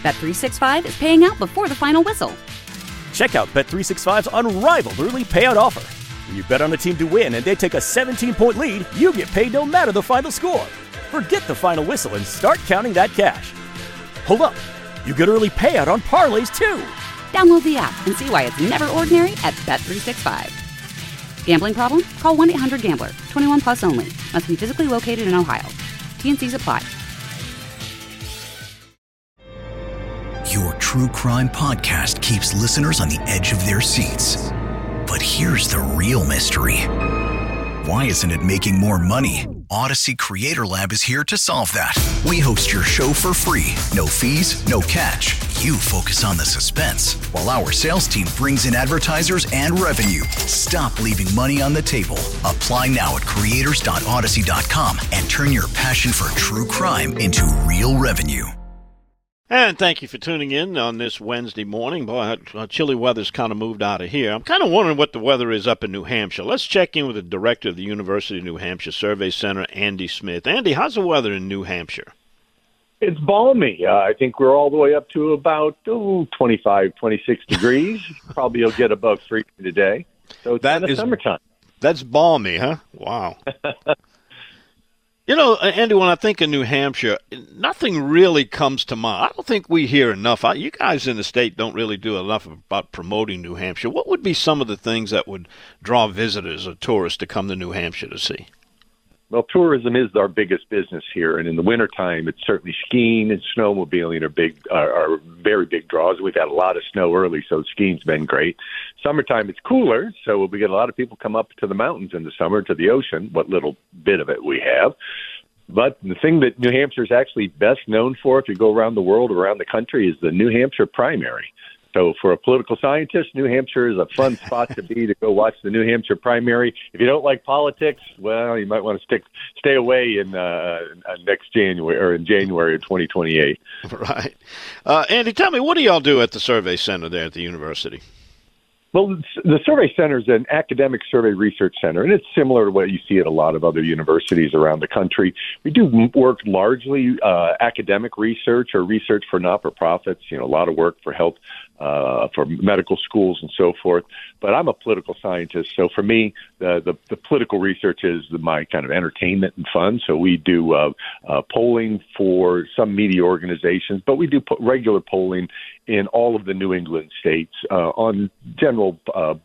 Bet365 is paying out before the final whistle. Check out Bet365's unrivaled early payout offer. When you bet on a team to win and they take a 17-point lead, you get paid no matter the final score. Forget the final whistle and start counting that cash. Hold up. You get early payout on parlays, too. Download the app and see why it's never ordinary at Bet365. Gambling problem? Call 1-800-GAMBLER. 21 plus only. Must be physically located in Ohio. T&Cs apply. Your true crime podcast keeps listeners on the edge of their seats. But here's the real mystery. Why isn't it making more money? Odyssey Creator Lab is here to solve that. We host your show for free. No fees, no catch. You focus on the suspense, while our sales team brings in advertisers and revenue. Stop leaving money on the table. Apply now at creators.odyssey.com and turn your passion for true crime into real revenue. And thank you for tuning in on this Wednesday morning. Boy, chilly weather's kind of moved out of here. I'm kind of wondering what the weather is up in New Hampshire. Let's check in with the director of the University of New Hampshire Survey Center, Andy Smith. Andy, how's the weather in New Hampshire? It's balmy. I think we're all the way up to about 25, 26 degrees. Probably you'll get above freezing today. So it's kind of summertime. That's balmy, huh? Wow. You know, Andy, when I think of New Hampshire, nothing really comes to mind. I don't think we hear enough. You guys in the state don't really do enough about promoting New Hampshire. What would be some of the things that would draw visitors or tourists to come to New Hampshire to see? Well, tourism is our biggest business here, and in the wintertime, it's certainly skiing and snowmobiling are very big draws. We've had a lot of snow early, so skiing's been great. Summertime, it's cooler, so we get a lot of people come up to the mountains in the summer, to the ocean, what little bit of it we have. But the thing that New Hampshire is actually best known for, if you go around the world, around the country, is the New Hampshire primary. So for a political scientist, New Hampshire is a fun spot to be, to go watch the New Hampshire primary. If you don't like politics, well, you might want to stay away in next January, or in January of 2028. Right. Andy, tell me, what do y'all do at the Survey Center there at the university? Well, the Survey Center is an academic survey research center, and it's similar to what you see at a lot of other universities around the country. We do work largely academic research or research for not-for-profits, a lot of work for health, for medical schools and so forth. But I'm a political scientist, so for me, the political research is my kind of entertainment and fun. So we do polling for some media organizations, but we do regular polling in all of the New England states on general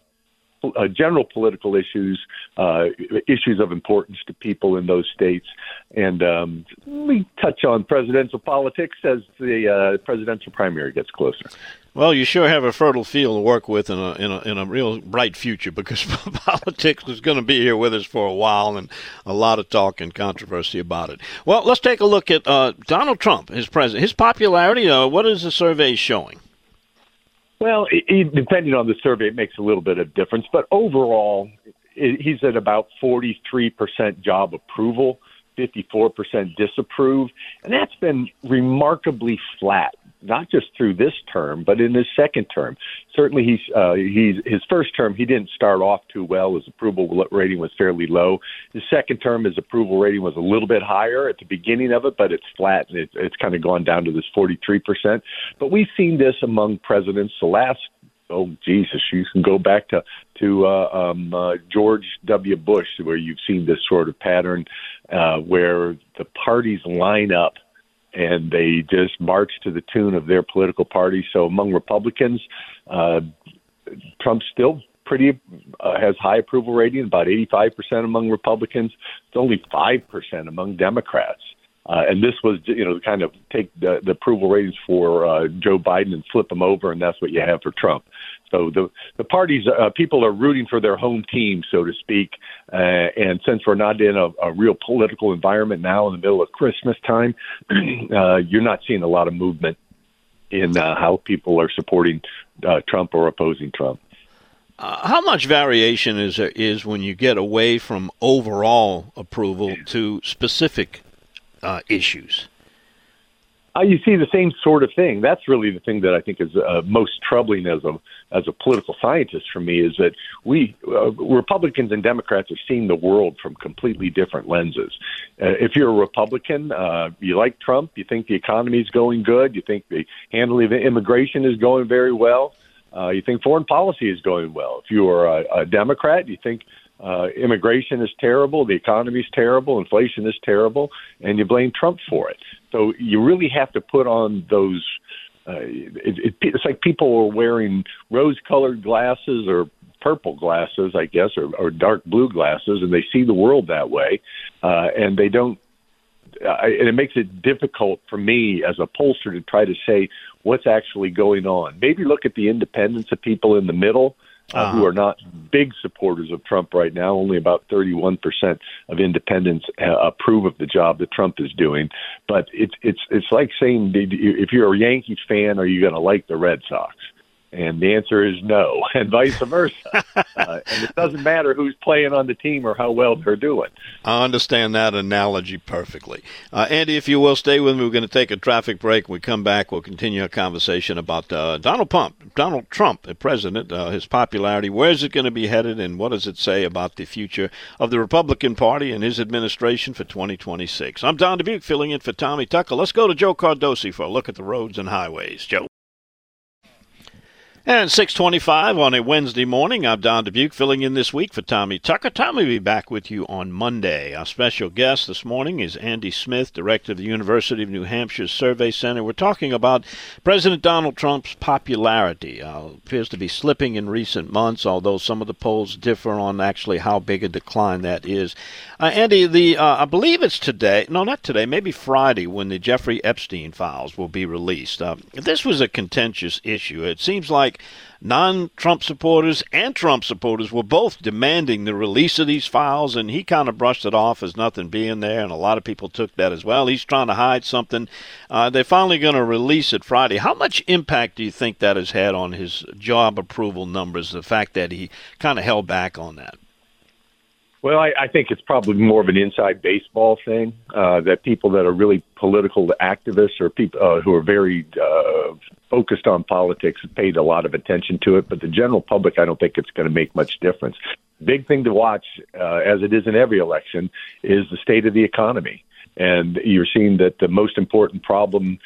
political issues, issues of importance to people in those states. And we touch on presidential politics as the presidential primary gets closer. Well, you sure have a fertile field to work with in a real bright future, because politics is going to be here with us for a while, and a lot of talk and controversy about it. Well, let's take a look at Donald Trump, his president. His popularity, what is the survey showing? Well, depending on the survey, it makes a little bit of difference. But overall, he's at about 43% job approval, 54% disapprove. And that's been remarkably flat, not just through this term, but in his second term. Certainly, his first term, he didn't start off too well. His approval rating was fairly low. His second term, his approval rating was a little bit higher at the beginning of it, but it's flat, and it's kind of gone down to this 43%. But we've seen this among presidents the last, you can go back to George W. Bush, where you've seen this sort of pattern where the parties line up and they just march to the tune of their political party. So among Republicans, Trump still has high approval rating, about 85% among Republicans. It's only 5% among Democrats. And this was, kind of take the approval ratings for Joe Biden and flip them over, and that's what you have for Trump. So the parties, people are rooting for their home team, so to speak. And since we're not in a real political environment now in the middle of Christmas time, you're not seeing a lot of movement in how people are supporting Trump or opposing Trump. How much variation is when you get away from overall approval to specific issues? You see the same sort of thing. That's really the thing that I think is most troubling as a political scientist for me, is that we Republicans and Democrats are seeing the world from completely different lenses. If you're a Republican, you like Trump, you think the economy is going good, you think the handling of immigration is going very well, you think foreign policy is going well. If you are a Democrat, you think immigration is terrible, the economy is terrible, inflation is terrible, and you blame Trump for it. So you really have to put on those. It's like people are wearing rose-colored glasses or purple glasses, I guess, or dark blue glasses, and they see the world that way, and they don't. And it makes it difficult for me as a pollster to try to say what's actually going on. Maybe look at the independents of people in the middle who are not big supporters of Trump right now. Only about 31% of independents approve of the job that Trump is doing. But it's like saying, if you're a Yankees fan, are you going to like the Red Sox? And the answer is no, and vice versa. And it doesn't matter who's playing on the team or how well they're doing. I understand that analogy perfectly. Andy, if you will, stay with me. We're going to take a traffic break. When we come back, we'll continue our conversation about Donald Trump, the president, his popularity. Where is it going to be headed, and what does it say about the future of the Republican Party and his administration for 2026? I'm Don Dubuque, filling in for Tommy Tucker. Let's go to Joe Cardosi for a look at the roads and highways. Joe. And 6:25 on a Wednesday morning, I'm Don Dubuque, filling in this week for Tommy Tucker. Tommy will be back with you on Monday. Our special guest this morning is Andy Smith, director of the University of New Hampshire Survey Center. We're talking about President Donald Trump's popularity. Appears to be slipping in recent months, although some of the polls differ on actually how big a decline that is. Andy, I believe it's today, no, not today, maybe Friday, when the Jeffrey Epstein files will be released. This was a contentious issue. It seems like non-Trump supporters and Trump supporters were both demanding the release of these files, and he kind of brushed it off as nothing being there, and a lot of people took that as well. He's trying to hide something. They're finally going to release it Friday. How much impact do you think that has had on his job approval numbers, the fact that he kind of held back on that? Well, I think it's probably more of an inside baseball thing, that people that are really political activists or people who are very focused on politics have paid a lot of attention to it. But the general public, I don't think it's going to make much difference. Big thing to watch, as it is in every election, is the state of the economy. And you're seeing that the most important problem,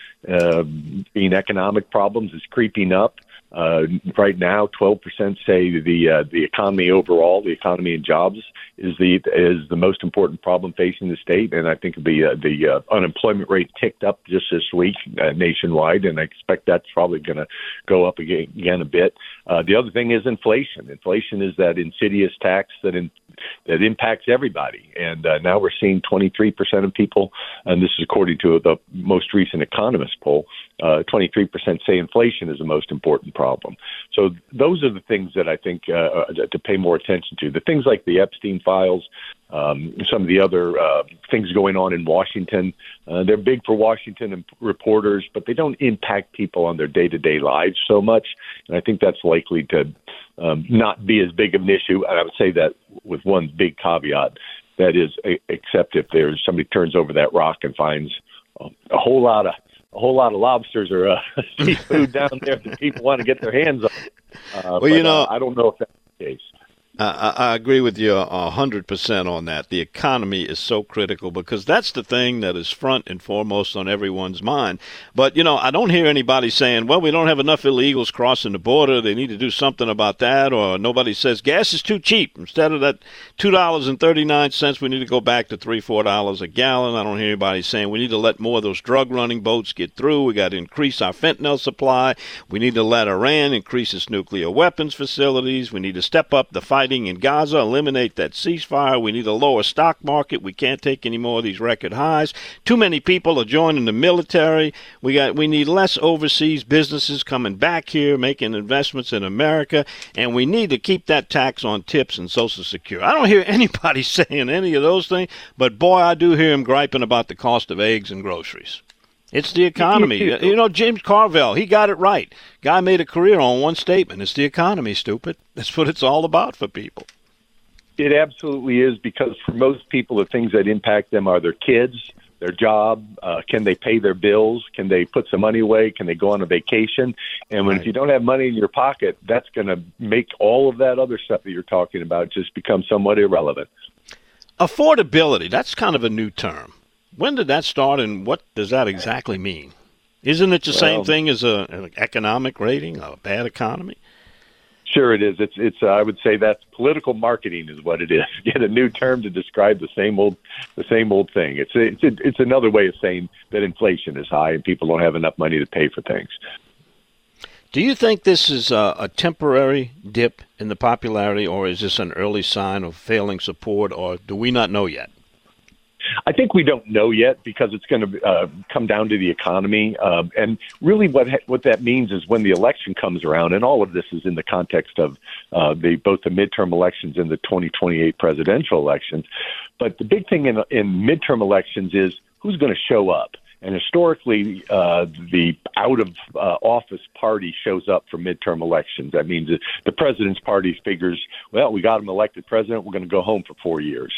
being economic problems, is creeping up. Right now, 12% say the economy overall, the economy and jobs, is the most important problem facing the state. And I think the unemployment rate ticked up just this week nationwide, and I expect that's probably going to go up again a bit. The other thing is inflation. Inflation is that insidious tax that impacts everybody. And now we're seeing 23% of people, and this is according to the most recent Economist poll, 23% say inflation is the most important problem. So those are the things that I think to pay more attention to. The things like the Epstein files, some of the other things going on in Washington, they're big for Washington and reporters, but they don't impact people on their day-to-day lives so much. And I think that's likely to not be as big of an issue. And I would say that with one big caveat, that is, except if there's somebody turns over that rock and finds a whole lot of lobsters or seafood down there that people want to get their hands on. I don't know if that's the case. I agree with you 100% on that. The economy is so critical because that's the thing that is front and foremost on everyone's mind. But, I don't hear anybody saying, well, we don't have enough illegals crossing the border. They need to do something about that. Or nobody says gas is too cheap. Instead of that $2.39, we need to go back to $3, $4 a gallon. I don't hear anybody saying we need to let more of those drug-running boats get through. We got to increase our fentanyl supply. We need to let Iran increase its nuclear weapons facilities. We need to step up the fighting in Gaza, eliminate that ceasefire. We need a lower stock market. We can't take any more of these record highs. Too many people are joining the military. We need less overseas businesses coming back here, making investments in America, and we need to keep that tax on tips and Social Security. I don't hear anybody saying any of those things, but boy, I do hear him griping about the cost of eggs and groceries. It's the economy. James Carville, he got it right. Guy made a career on one statement. It's the economy, stupid. That's what it's all about for people. It absolutely is, because for most people, the things that impact them are their kids, their job? Can they pay their bills? Can they put some money away? Can they go on a vacation? And if you don't have money in your pocket, that's going to make all of that other stuff that you're talking about just become somewhat irrelevant. Affordability, that's kind of a new term. When did that start, and what does that exactly mean? Isn't it the same thing as an economic rating, a bad economy? Sure, it is. It's. I would say that's political marketing, is what it is. Get a new term to describe the same old thing. It's another way of saying that inflation is high and people don't have enough money to pay for things. Do you think this is a temporary dip in the popularity, or is this an early sign of failing support, or do we not know yet? I think we don't know yet because it's going to come down to the economy. And really what that means is when the election comes around, and all of this is in the context of both the midterm elections and the 2028 presidential elections. But the big thing in midterm elections is who's going to show up. And historically, the out-of-office party shows up for midterm elections. That means the president's party figures, well, we got him elected president, we're going to go home for 4 years.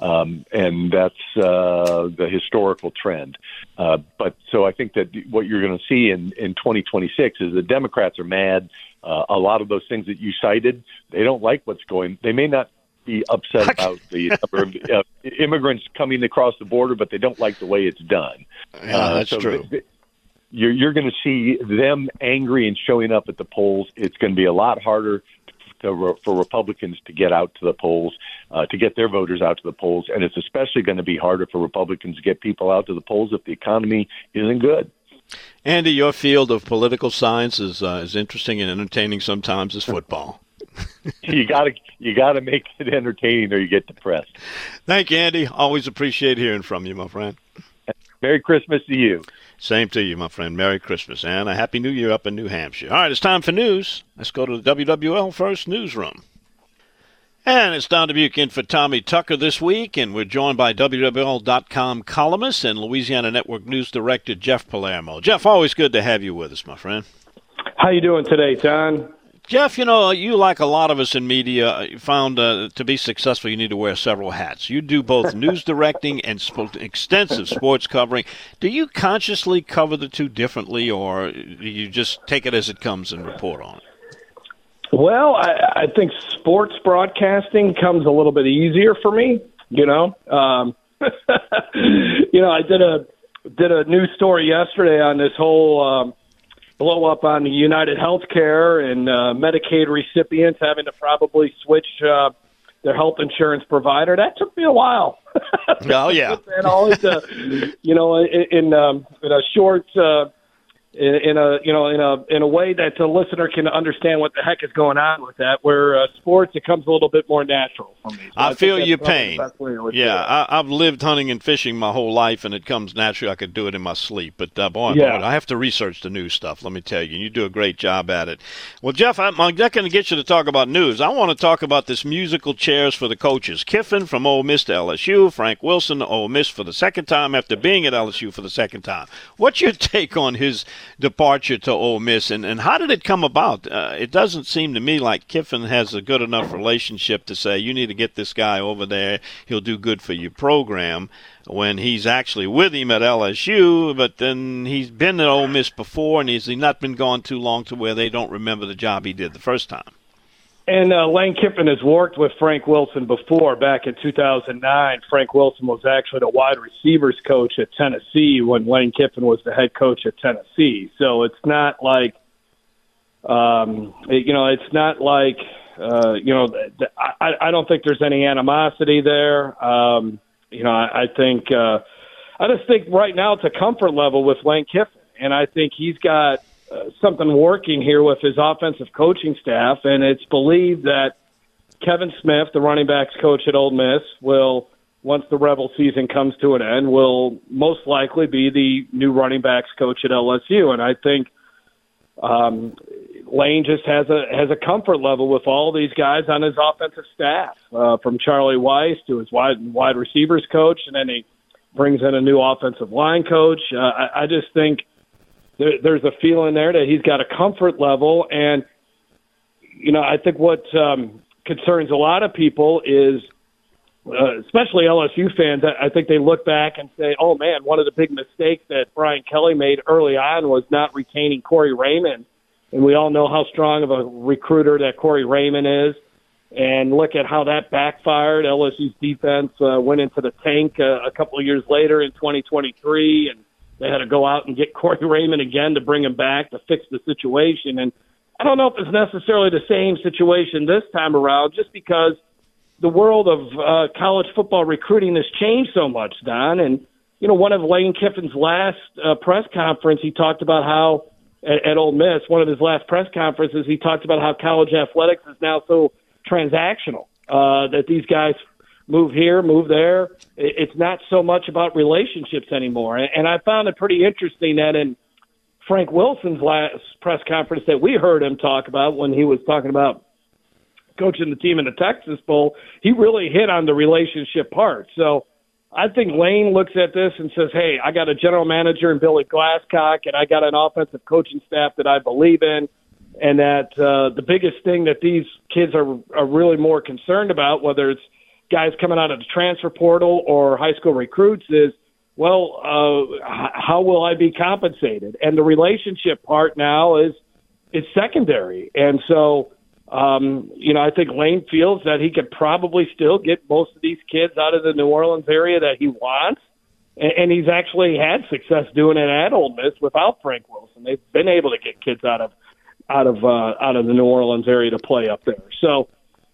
And that's the historical trend. So I think that what you're going to see in 2026 is the Democrats are mad. A lot of those things that you cited, they don't like what's going. They may not be upset about the number of immigrants coming across the border, but they don't like the way it's done. Yeah, that's true. You're going to see them angry and showing up at the polls. It's going to be a lot harder for Republicans to get out to the polls, to get their voters out to the polls, and it's especially going to be harder for Republicans to get people out to the polls if the economy isn't good. Andy, your field of political science is as interesting and entertaining sometimes as football. You gotta make it entertaining, or you get depressed. Thank you, Andy. Always appreciate hearing from you, my friend. Merry Christmas to you. Same to you, my friend. Merry Christmas and a Happy New Year up in New Hampshire. All right, it's time for news. Let's go to the WWL First Newsroom. And it's Don Dubuque in for Tommy Tucker this week, and we're joined by WWL.com columnist and Louisiana Network News Director Jeff Palermo. Jeff, always good to have you with us, my friend. How you doing today, Don? Jeff, you like a lot of us in media, found to be successful, you need to wear several hats. You do both news directing and extensive sports covering. Do you consciously cover the two differently, or do you just take it as it comes and report on it? Well, I think sports broadcasting comes a little bit easier for me. I did a news story yesterday on this whole blow up on the United Healthcare and Medicaid recipients having to probably switch their health insurance provider. That took me a while. Oh yeah, and all into, in a short. In a way that the listener can understand what the heck is going on with that. Where sports, it comes a little bit more natural for me. So I feel your pain. Yeah, I've lived hunting and fishing my whole life, and it comes naturally. I could do it in my sleep. But boy, I have to research the new stuff. Let me tell you, and you do a great job at it. Well, Jeff, I'm not going to get you to talk about news. I want to talk about this musical chairs for the coaches. Kiffin from Ole Miss to LSU, Frank Wilson to Ole Miss for the second time after being at LSU for the second time. What's your take on his departure to Ole Miss, and how did it come about? It doesn't seem to me like Kiffin has a good enough relationship to say, you need to get this guy over there, he'll do good for your program, when he's actually with him at LSU, but then he's been at Ole Miss before, and he's not been gone too long to where they don't remember the job he did the first time. And Lane Kiffin has worked with Frank Wilson before. Back in 2009, Frank Wilson was actually the wide receivers coach at Tennessee when Lane Kiffin was the head coach at Tennessee. So it's not like, I don't think there's any animosity there. I just think right now it's a comfort level with Lane Kiffin, and I think he's got something working here with his offensive coaching staff, and it's believed that Kevin Smith, the running backs coach at Ole Miss, will, once the Rebel season comes to an end, will most likely be the new running backs coach at LSU. And I think Lane just has a comfort level with all these guys on his offensive staff, from Charlie Weiss to his wide receivers coach, and then he brings in a new offensive line coach. I just think there's a feeling there that he's got a comfort level. And, I think what concerns a lot of people is especially LSU fans, I think they look back and say, oh, man, one of the big mistakes that Brian Kelly made early on was not retaining Corey Raymond. And we all know how strong of a recruiter that Corey Raymond is. And look at how that backfired. LSU's defense went into the tank a couple of years later in 2023, and they had to go out and get Corey Raymond again to bring him back to fix the situation. And I don't know if it's necessarily the same situation this time around, just because the world of college football recruiting has changed so much, Don. And, you know, one of Lane Kiffin's last press conference, he talked about how, at Ole Miss, one of his last press conferences, he talked about how college athletics is now so transactional, that these guys move here, move there. It's not so much about relationships anymore. And I found it pretty interesting that in Frank Wilson's last press conference that we heard him talk about when he was talking about coaching the team in the Texas Bowl, he really hit on the relationship part. So I think Lane looks at this and says, hey, I got a general manager in Billy Glasscock, and I got an offensive coaching staff that I believe in, and that the biggest thing that these kids are really more concerned about, whether it's guys coming out of the transfer portal or high school recruits, is, well, how will I be compensated? And the relationship part now is secondary. And so, you know, I think Lane feels that he could probably still get most of these kids out of the New Orleans area that he wants. And he's actually had success doing it at Ole Miss without Frank Wilson. They've been able to get kids out of the New Orleans area to play up there. So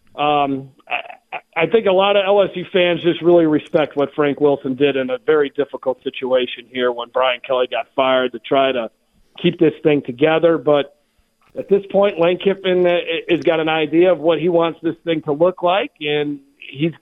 I think a lot of LSU fans just really respect what Frank Wilson did in a very difficult situation here when Brian Kelly got fired, to try to keep this thing together. But at this point, Lane Kiffin has got an idea of what he wants this thing to look like, and he's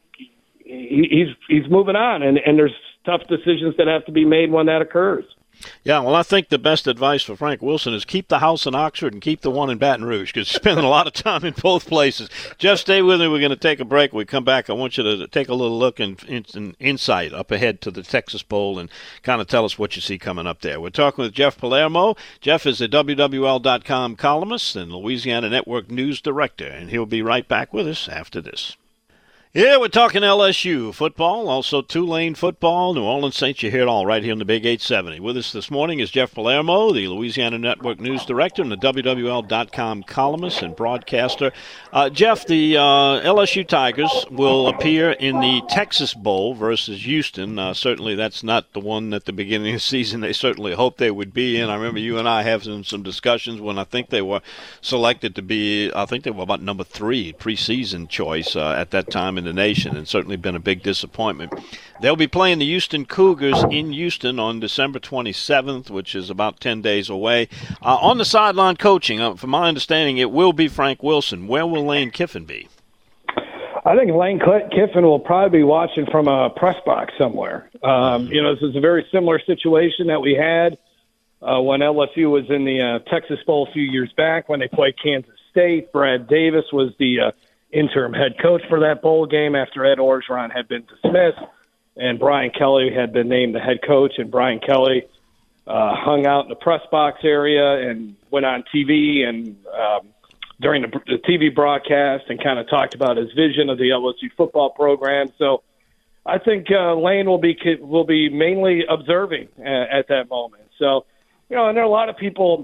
moving on. And there's tough decisions that have to be made when that occurs. Yeah, well, I think the best advice for Frank Wilson is keep the house in Oxford and keep the one in Baton Rouge, because he's spending a lot of time in both places. Jeff, stay with me. We're going to take a break. When we come back, I want you to take a little look and insight up ahead to the Texas Bowl and kind of tell us what you see coming up there. We're talking with Jeff Palermo. Jeff is a WWL.com columnist and Louisiana Network News Director, and he'll be right back with us after this. Yeah, we're talking LSU football, also Tulane football, New Orleans Saints. You hear it all right here on the Big 870. With us this morning is Jeff Palermo, the Louisiana Network News Director and the WWL.com columnist and broadcaster. Jeff, the LSU Tigers will appear in the Texas Bowl versus Houston. Certainly that's not the one at the beginning of the season they certainly hoped they would be in. I remember you and I having some discussions when I think they were selected to be, I think they were about number 3 preseason choice at that time in the nation, and certainly been a big disappointment. They'll be playing the Houston Cougars in Houston on December 27th, which is about 10 days away. On the sideline coaching, from my understanding, it will be Frank Wilson. Where will Lane Kiffin be? I think Lane Kiffin will probably be watching from a press box somewhere. You know, this is a very similar situation that we had when LSU was in the Texas Bowl a few years back when they played Kansas State. Brad Davis was the interim head coach for that bowl game after Ed Orgeron had been dismissed, and Brian Kelly had been named the head coach. And Brian Kelly hung out in the press box area and went on TV and during the TV broadcast and kind of talked about his vision of the LSU football program. So I think Lane will be mainly observing at that moment. So, you know, and there are a lot of people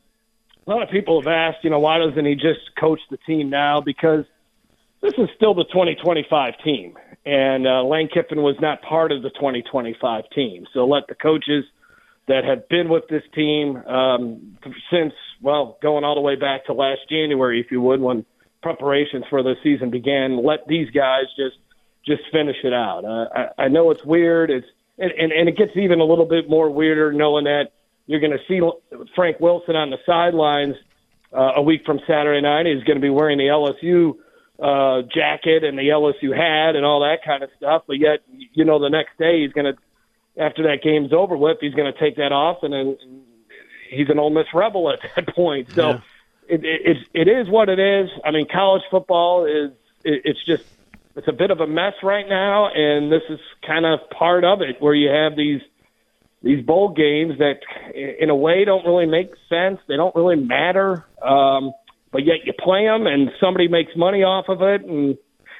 have asked, you know, why doesn't he just coach the team now? Because this is still the 2025 team, and Lane Kiffin was not part of the 2025 team. So let the coaches that have been with this team since, well, going all the way back to last January, if you would, when preparations for the season began, let these guys just finish it out. I know it's weird. And it gets even a little bit more weirder knowing that you're going to see Frank Wilson on the sidelines a week from Saturday night. He's going to be wearing the LSU jacket and the LSU hat and all that kind of stuff. But yet, you know, the next day he's going to, after that game's over with, he's going to take that off and he's an Ole Miss Rebel at that point. So it is what it is. I mean, college football it's a bit of a mess right now, and this is kind of part of it, where you have these bowl games that in a way don't really make sense. They don't really matter. But yet you play them and somebody makes money off of it. And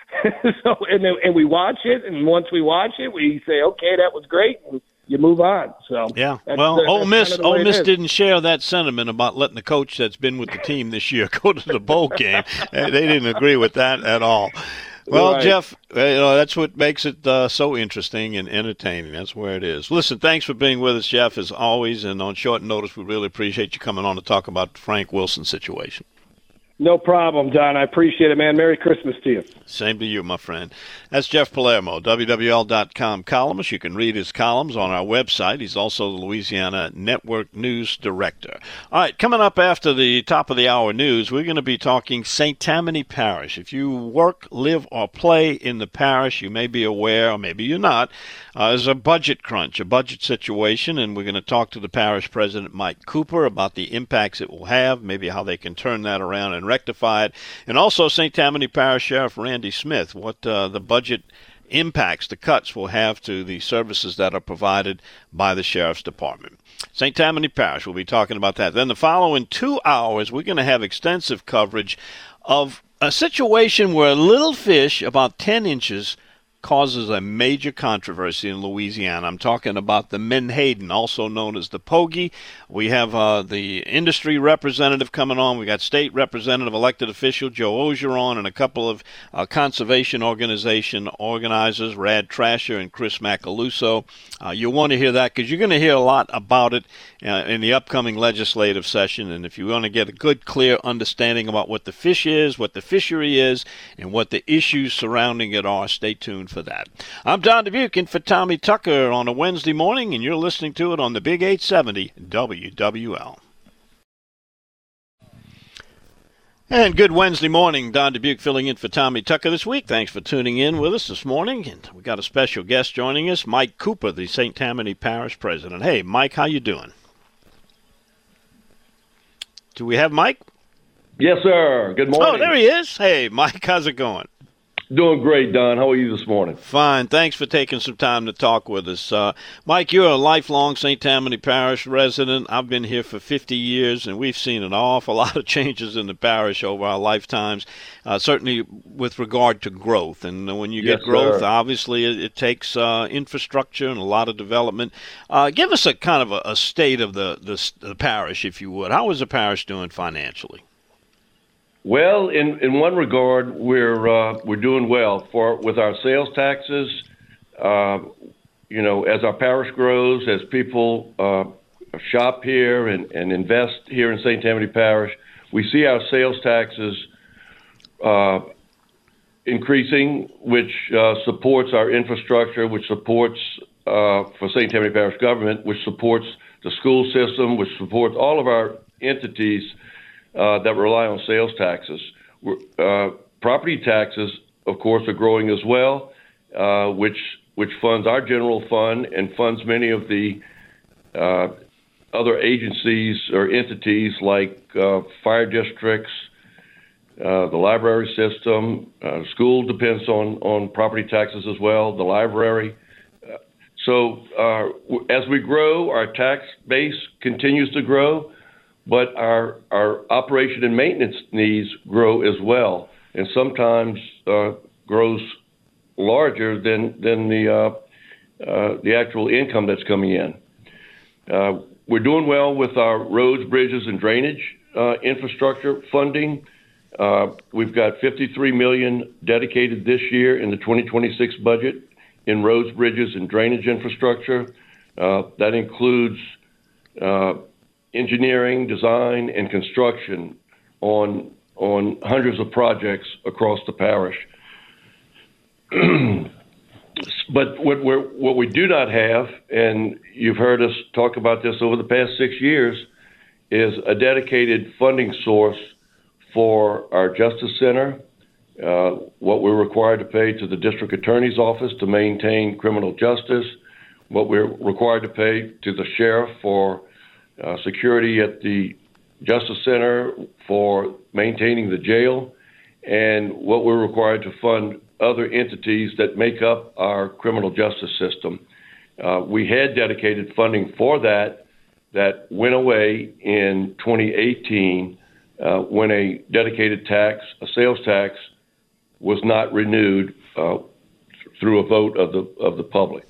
So and we watch it, and once we watch it, we say, okay, that was great, and you move on. So yeah, well, Ole Miss didn't share that sentiment about letting the coach that's been with the team this year go to the bowl game. They didn't agree with that at all. Well, right. Jeff, that's what makes it so interesting and entertaining. That's where it is. Listen, thanks for being with us, Jeff, as always. And on short notice, we really appreciate you coming on to talk about the Frank Wilson situation. No problem, Don. I appreciate it, man. Merry Christmas to you. Same to you, my friend. That's Jeff Palermo, WWL.com columnist. You can read his columns on our website. He's also the Louisiana Network News Director. All right, coming up after the top of the hour news, we're going to be talking St. Tammany Parish. If you work, live, or play in the parish, you may be aware, or maybe you're not, there's a budget crunch, a budget situation, and we're going to talk to the parish president, Mike Cooper, about the impacts it will have, maybe how they can turn that around and rectify it, and also St. Tammany Parish Sheriff Randy Smith, what the budget impacts, the cuts will have to the services that are provided by the Sheriff's Department. St. Tammany Parish, we'll be talking about that. Then the following 2 hours, we're going to have extensive coverage of a situation where a little fish about 10 inches causes a major controversy in Louisiana. I'm talking about the menhaden, also known as the pogie. We have the industry representative coming on. We got state representative, elected official Joe Ogeron, and a couple of conservation organization organizers, Rad Trasher and Chris Macaluso. You'll want to hear that because you're going to hear a lot about it in the upcoming legislative session. And if you want to get a good, clear understanding about what the fish is, what the fishery is, and what the issues surrounding it are, stay tuned for that. I'm Don Dubuque in for Tommy Tucker on a Wednesday morning, and you're listening to it on the Big 870 WWL. And good Wednesday morning. Don Dubuque filling in for Tommy Tucker this week. Thanks for tuning in with us this morning. And we got a special guest joining us, Mike Cooper, the St. Tammany Parish president. Hey, Mike, how you doing? Do we have Mike? Yes, sir. Good morning. Oh, there he is. Hey, Mike, how's it going? Doing great, Don. How are you this morning? Fine. Thanks for taking some time to talk with us. Mike, you're a lifelong St. Tammany Parish resident. I've been here for 50 years, and we've seen an awful lot of changes in the parish over our lifetimes, certainly with regard to growth. And when you get growth, obviously it takes infrastructure and a lot of development. Give us a kind of a state of the parish, if you would. How is the parish doing financially? Well, in one regard, we're doing well with our sales taxes. As our parish grows, as people shop here and invest here in St. Tammany Parish, we see our sales taxes increasing, which supports our infrastructure, which supports for St. Tammany Parish government, which supports the school system, which supports all of our entities that rely on sales taxes. Property taxes, of course, are growing as well, which funds our general fund and funds many of the other agencies or entities like fire districts, the library system. School depends on property taxes as well, the library. So as we grow, our tax base continues to grow, but our operation and maintenance needs grow as well, and sometimes grows larger than the actual income that's coming in. We're doing well with our roads, bridges, and drainage infrastructure funding. We've got $53 million dedicated this year in the 2026 budget in roads, bridges, and drainage infrastructure. That includes engineering, design, and construction on hundreds of projects across the parish. But what we do not have, and you've heard us talk about this over the past 6 years, is a dedicated funding source for our Justice Center, what we're required to pay to the District Attorney's Office to maintain criminal justice, what we're required to pay to the Sheriff for security at the Justice Center, for maintaining the jail, and what we're required to fund other entities that make up our criminal justice system. We had dedicated funding for that went away in 2018 when a dedicated tax, a sales tax, was not renewed through a vote of the public.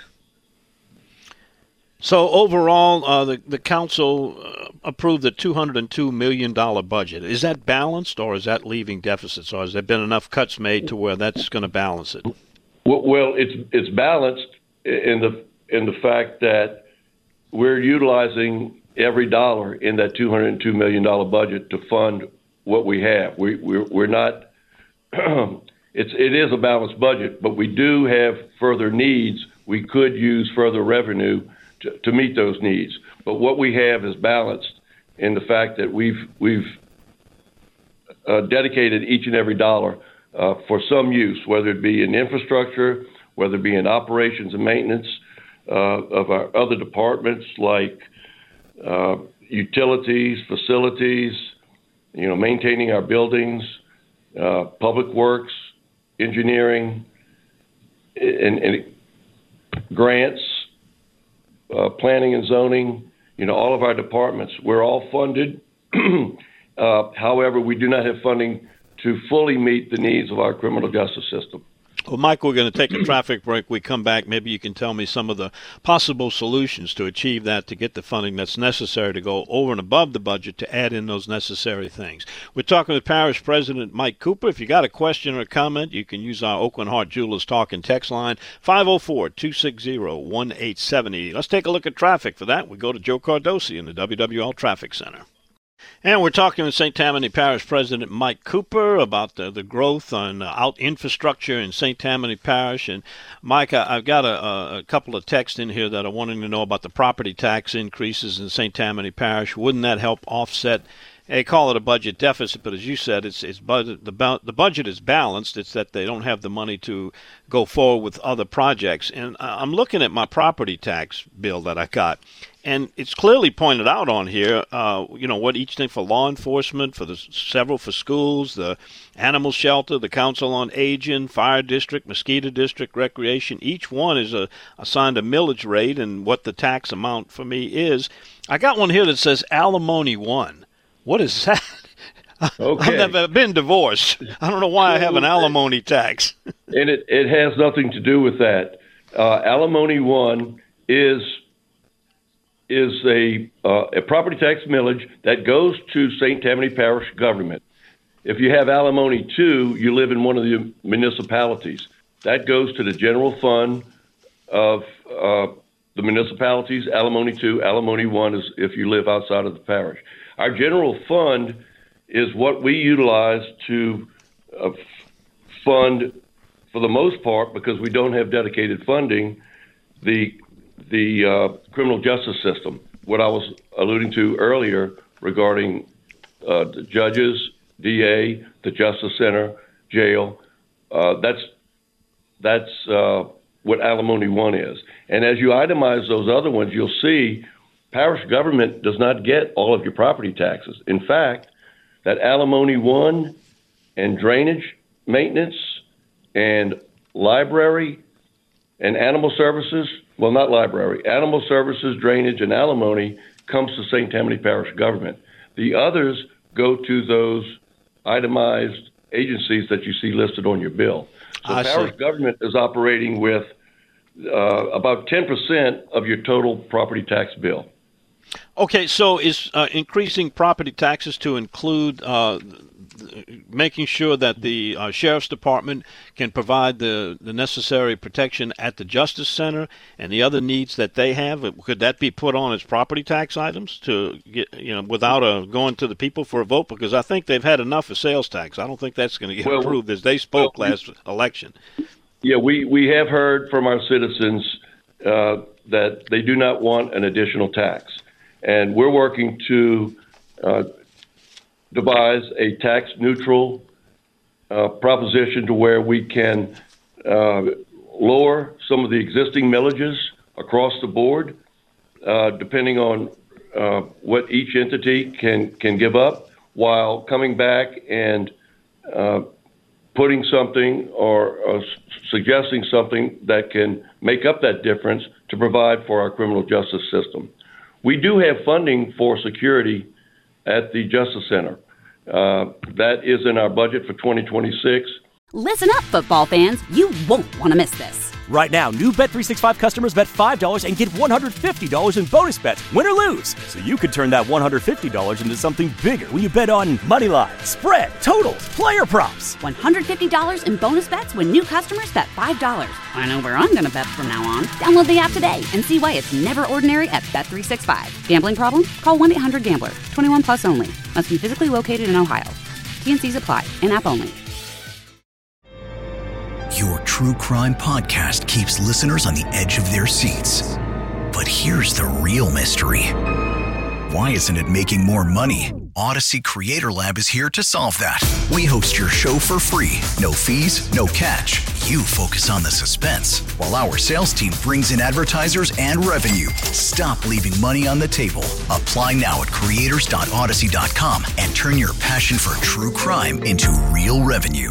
So overall, the council approved the $202 million budget. Is that balanced, or is that leaving deficits, or has there been enough cuts made to where that's going to balance it? Well, it's balanced in the fact that we're utilizing every dollar in that $202 million budget to fund what we have. We're not. It is a balanced budget, but we do have further needs. We could use further revenue to meet those needs. But what we have is balanced in the fact that we've dedicated each and every dollar for some use, whether it be in infrastructure, whether it be in operations and maintenance of our other departments like utilities, facilities, maintaining our buildings, public works, engineering, and grants, planning and zoning, all of our departments. We're all funded. However, we do not have funding to fully meet the needs of our criminal justice system. Well, Mike, we're going to take a traffic break. We come back. Maybe you can tell me some of the possible solutions to achieve that, to get the funding that's necessary to go over and above the budget to add in those necessary things. We're talking with Parish President Mike Cooper. If you got a question or a comment, you can use our Oakland Heart Jewelers Talk and Text line, 504-260-1870. Let's take a look at traffic. For that, we go to Joe Cardosi in the WWL Traffic Center. And we're talking with St. Tammany Parish President Mike Cooper about the growth on out infrastructure in St. Tammany Parish. And, Mike, I've got a couple of texts in here that are wanting to know about the property tax increases in St. Tammany Parish. Wouldn't that help offset? They call it a budget deficit, but as you said, the budget is balanced. It's that they don't have the money to go forward with other projects. And I'm looking at my property tax bill that I got, and it's clearly pointed out on here, what each thing for law enforcement, for schools, the animal shelter, the council on aging, fire district, mosquito district, recreation. Each one is assigned a millage rate and what the tax amount for me is. I got one here that says alimony 1. What is that? Okay. I've never been divorced. I don't know why I have an alimony tax. And it has nothing to do with that. Alimony 1 is a property tax millage that goes to St. Tammany Parish government. If you have alimony 2, you live in one of the municipalities. That goes to the general fund of the municipalities. Alimony 2, alimony 1 is if you live outside of the parish. Our general fund is what we utilize to fund, for the most part, because we don't have dedicated funding, the criminal justice system. What I was alluding to earlier regarding the judges, DA, the Justice Center, jail, that's what alimony 1 is. And as you itemize those other ones, you'll see parish government does not get all of your property taxes. In fact, that alimony 1 and drainage maintenance and library and animal services, well, not library, animal services, drainage, and alimony comes to St. Tammany Parish government. The others go to those itemized agencies that you see listed on your bill. So parish government is operating with about 10% of your total property tax bill. Okay, so is increasing property taxes to include making sure that the Sheriff's Department can provide the necessary protection at the Justice Center and the other needs that they have? Could that be put on as property tax items to get, without going to the people for a vote? Because I think they've had enough of sales tax. I don't think that's going to get approved as they spoke last election. Yeah, we have heard from our citizens that they do not want an additional tax. And we're working to devise a tax-neutral proposition to where we can lower some of the existing millages across the board, depending on what each entity can give up, while coming back and putting something or suggesting something that can make up that difference to provide for our criminal justice system. We do have funding for security at the Justice Center. That is in our budget for 2026. Listen up, football fans. You won't want to miss this. Right now, new Bet365 customers bet $5 and get $150 in bonus bets, win or lose. So you could turn that $150 into something bigger when you bet on money line, spread, totals, player props. $150 in bonus bets when new customers bet $5. I know where I'm going to bet from now on. Download the app today and see why it's never ordinary at Bet365. Gambling problem? Call 1-800-GAMBLER. 21 plus only. Must be physically located in Ohio. T&Cs apply. In-app only. Your true crime podcast keeps listeners on the edge of their seats. But here's the real mystery. Why isn't it making more money? Odyssey Creator Lab is here to solve that. We host your show for free. No fees, no catch. You focus on the suspense, while our sales team brings in advertisers and revenue. Stop leaving money on the table. Apply now at creators.odyssey.com and turn your passion for true crime into real revenue.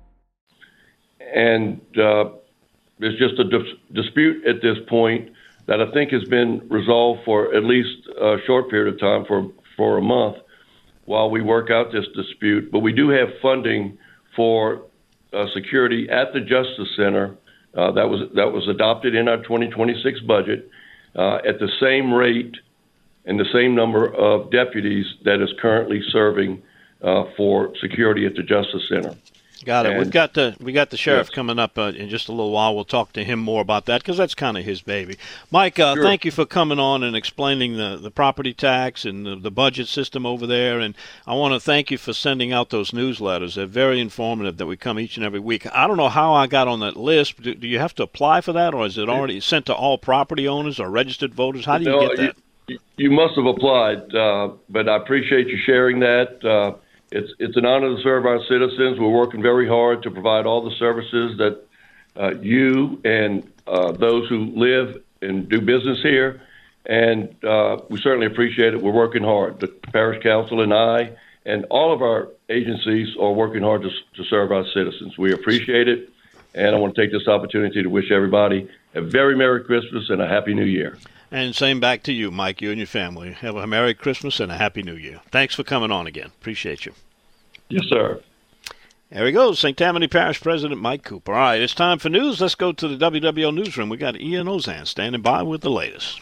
And there's just a dispute at this point that I think has been resolved for at least a short period of time, for a month, while we work out this dispute. But we do have funding for security at the Justice Center that was adopted in our 2026 budget at the same rate and the same number of deputies that is currently serving for security at the Justice Center. Got it. We got the sheriff coming up in just a little while. We'll talk to him more about that because that's kind of his baby. Mike, Sure. Thank you for coming on and explaining the property tax and the budget system over there. And I want to thank you for sending out those newsletters. They're very informative that we come each and every week. I don't know how I got on that list. Do you have to apply for that, or is it already sent to all property owners or registered voters? How do you get that? You must have applied, but I appreciate you sharing that. It's an honor to serve our citizens. We're working very hard to provide all the services that you and those who live and do business here, and we certainly appreciate it. We're working hard. The Parish Council and I and all of our agencies are working hard to serve our citizens. We appreciate it, and I want to take this opportunity to wish everybody a very Merry Christmas and a Happy New Year. And same back to you, Mike, you and your family. Have a Merry Christmas and a Happy New Year. Thanks for coming on again. Appreciate you. Yes, sir. There we go, St. Tammany Parish President Mike Cooper. All right, it's time for news. Let's go to the WWL newsroom. We got Ian Ozan standing by with the latest.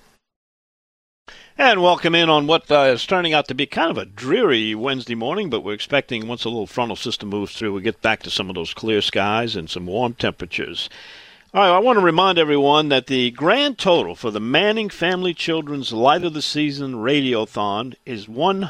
And welcome in on what is turning out to be kind of a dreary Wednesday morning, but we're expecting once a little frontal system moves through, we'll get back to some of those clear skies and some warm temperatures. All right, I want to remind everyone that the grand total for the Manning Family Children's Light of the Season Radiothon is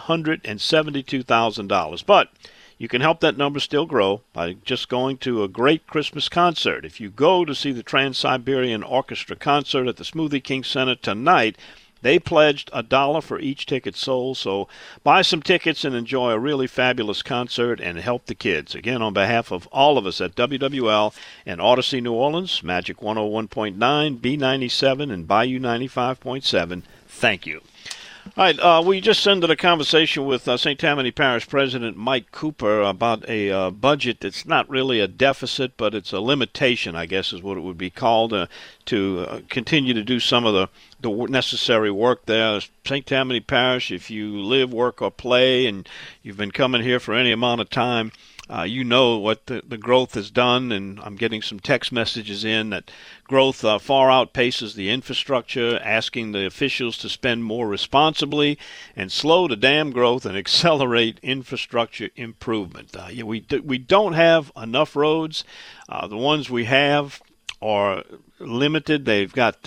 $172,000. But you can help that number still grow by just going to a great Christmas concert. If you go to see the Trans-Siberian Orchestra concert at the Smoothie King Center tonight, they pledged $1 for each ticket sold, so buy some tickets and enjoy a really fabulous concert and help the kids. Again, on behalf of all of us at WWL and Odyssey New Orleans, Magic 101.9, B97, and Bayou 95.7, thank you. All right, we just ended a conversation with St. Tammany Parish President Mike Cooper about a budget that's not really a deficit, but it's a limitation, I guess is what it would be called, to continue to do some of the necessary work there. St. Tammany Parish, if you live, work, or play, and you've been coming here for any amount of time, you know what the growth has done, and I'm getting some text messages in that growth far outpaces the infrastructure, asking the officials to spend more responsibly and slow the dam growth and accelerate infrastructure improvement. We don't have enough roads. The ones we have are limited. They've got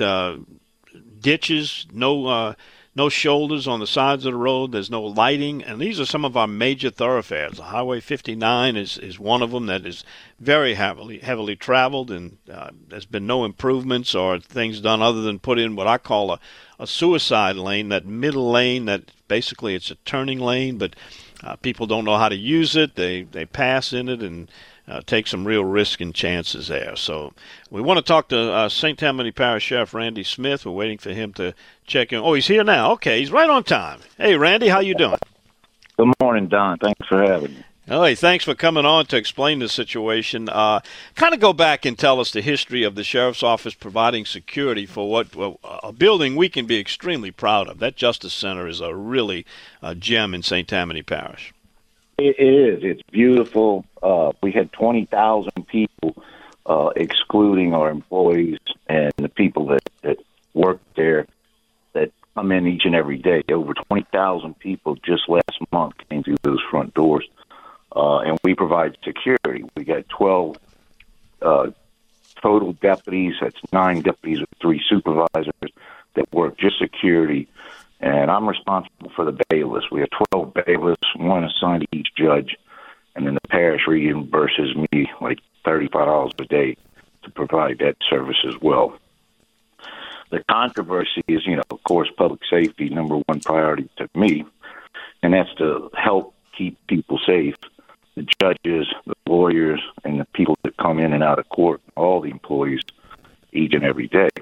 ditches, no shoulders on the sides of the road. There's no lighting, and these are some of our major thoroughfares. Highway 59 is one of them that is very heavily traveled, and there's been no improvements or things done other than put in what I call a suicide lane, that middle lane that basically it's a turning lane, but people don't know how to use it. They pass in it and take some real risk and chances there. So we want to talk to St. Tammany Parish Sheriff Randy Smith. We're waiting for him to check in. Oh, he's here now. Okay, he's right on time. Hey, Randy, how you doing? Good morning, Don. Thanks for having me. Oh, hey, thanks for coming on to explain the situation. Kind of go back and tell us the history of the Sheriff's Office providing security for a building we can be extremely proud of. That Justice Center is a really gem in St. Tammany Parish. It is. It's beautiful. We had 20,000 people, excluding our employees and the people that work there that come in each and every day. Over 20,000 people just last month came through those front doors. And we provide security. We got 12 total deputies. That's 9 deputies with 3 supervisors that work just security. And I'm responsible for the bailiffs. We have 12 bailiffs, 1 assigned to each judge. And then the parish reimburses me like $35 a day to provide that service as well. The controversy is, of course, public safety, number one priority to me. And that's to help keep people safe. The judges, the lawyers, and the people that come in and out of court, all the employees, each and every day.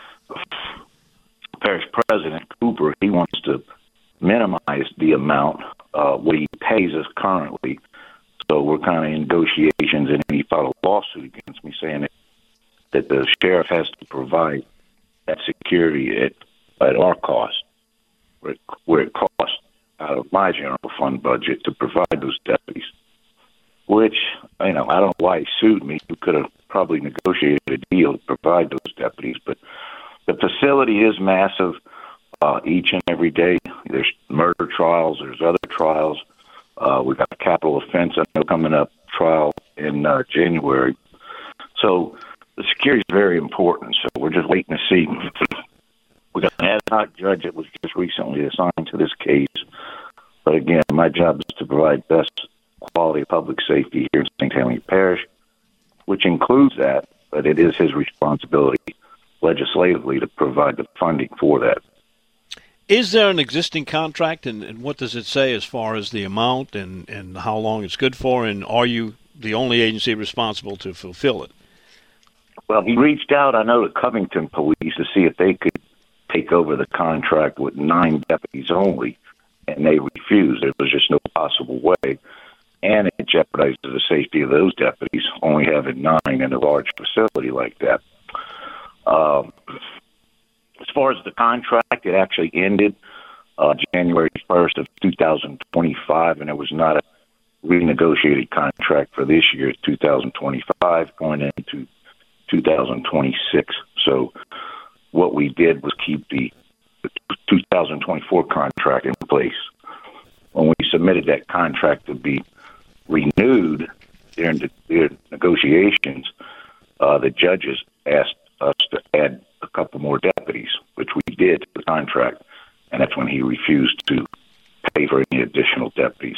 Parish President Cooper, he wants to minimize the amount what he pays us currently. So we're kind of in negotiations, and he filed a lawsuit against me saying that the sheriff has to provide that security at our cost, where it costs out of my general fund budget to provide those deputies. Which, I don't know why he sued me. We could have probably negotiated a deal to provide those deputies. But the facility is massive each and every day. There's murder trials. There's other trials. We've got a capital offense coming up trial in January. So the security is very important. So we're just waiting to see. We got an ad hoc judge that was just recently assigned to this case. But again, my job is to provide best quality of public safety here in St. Tammany Parish, which includes that, but it is his responsibility legislatively to provide the funding for that. Is there an existing contract, and what does it say as far as the amount and how long it's good for, and are you the only agency responsible to fulfill it? Well, he reached out, I know, to Covington Police to see if they could take over the contract with 9 deputies only, and they refused. There was just no possible way. And it jeopardizes the safety of those deputies, only having 9 in a large facility like that. As far as the contract, it actually ended January 1st of 2025, and it was not a renegotiated contract for this year, 2025, going into 2026. So what we did was keep the 2024 contract in place. When we submitted that contract to be renewed during the negotiations, the judges asked us to add a couple more deputies, which we did to the contract, and that's when he refused to pay for any additional deputies.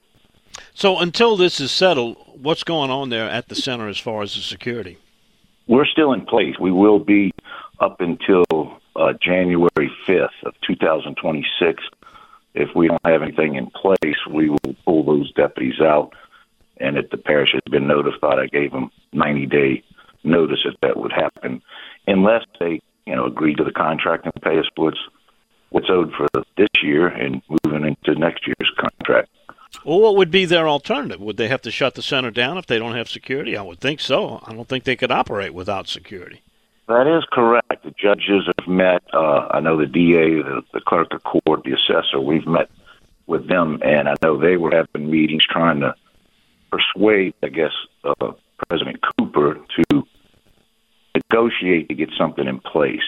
So until this is settled, what's going on there at the center as far as the security? We're still in place. We will be up until January 5th of 2026. If we don't have anything in place, we will pull those deputies out. And if the parish has been notified, I gave them 90-day notice if that would happen, unless they, agree to the contract and pay us what's owed for this year and moving into next year's contract. Well, what would be their alternative? Would they have to shut the center down if they don't have security? I would think so. I don't think they could operate without security. That is correct. The judges have met. I know the DA, the clerk of court, the assessor, we've met with them, and I know they were having meetings trying to persuade, President Cooper to negotiate to get something in place.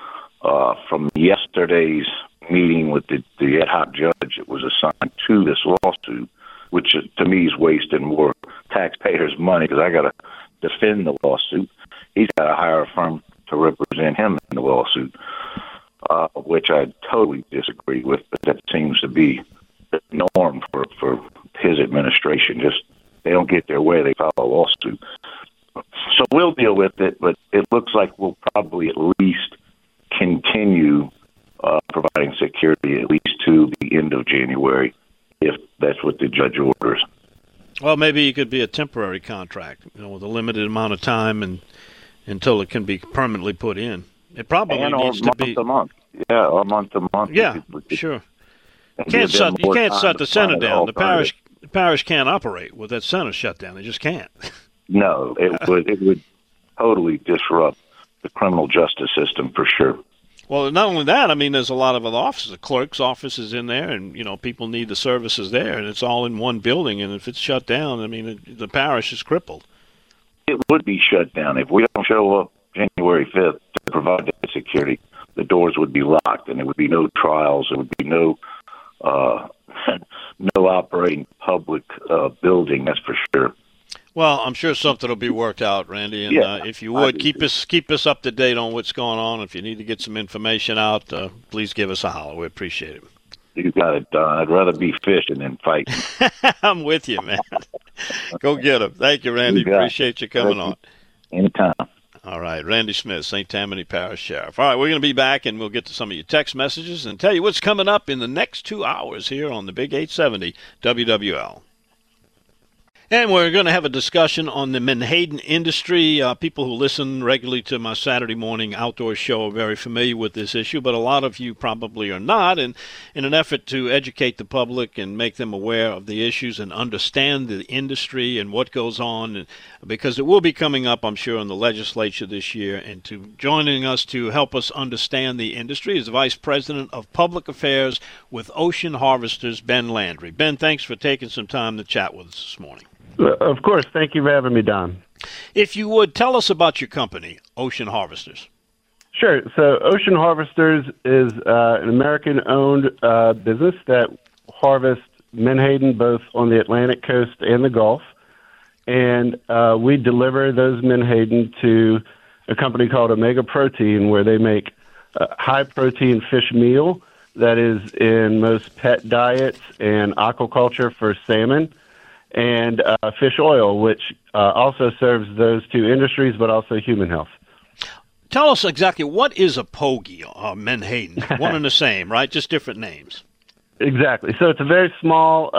From yesterday's meeting with the ad hoc judge that was assigned to this lawsuit, which to me is wasting more taxpayers' money because I got to defend the lawsuit. He's got to hire a firm to represent him in the lawsuit, which I totally disagree with, but that seems to be the norm for his administration. Just they don't get their way, they file a lawsuit. So we'll deal with it, but it looks like we'll probably at least continue providing security at least to the end of January, if that's what the judge orders. Well, maybe it could be a temporary contract, with a limited amount of time and until it can be permanently put in. It probably needs to be month to month. Yeah, or month to month. Yeah, sure. You can't shut the center down. The parish can't operate with that center shut down. They just can't. No, it would totally disrupt the criminal justice system for sure. Well, not only that, I mean, there's a lot of other offices. The clerk's office is in there, and, people need the services there, and it's all in one building. And if it's shut down, I mean, the parish is crippled. It would be shut down. If we don't show up January 5th to provide that security, the doors would be locked, and there would be no trials. There would be no no operating public building, that's for sure. Well, I'm sure something will be worked out, Randy. And if you would, keep us up to date on what's going on. If you need to get some information out, please give us a holler. We appreciate it. You got it, Don. I'd rather be fishing than fighting. I'm with you, man. Go get them. Thank you, Randy. Appreciate you coming on. Anytime. All right, Randy Smith, St. Tammany Parish Sheriff. All right, we're going to be back, and we'll get to some of your text messages and tell you what's coming up in the next 2 hours here on the Big 870 WWL. And we're going to have a discussion on the menhaden industry. People who listen regularly to my Saturday morning outdoor show are very familiar with this issue, but a lot of you probably are not. And in an effort to educate the public and make them aware of the issues and understand the industry and what goes on, and because it will be coming up, I'm sure, in the legislature this year. And joining us to help us understand the industry is the Vice President of Public Affairs with Ocean Harvesters, Ben Landry. Ben, thanks for taking some time to chat with us this morning. Of course. Thank you for having me, Don. If you would, tell us about your company, Ocean Harvesters. Sure. So Ocean Harvesters is an American-owned business that harvests menhaden both on the Atlantic coast and the Gulf. And we deliver those menhaden to a company called Omega Protein, where they make high-protein fish meal that is in most pet diets and aquaculture for salmon, and fish oil, which also serves those two industries, but also human health. Tell us exactly, what is a pogie, menhaden? One and the same, right? Just different names. Exactly. So it's a very small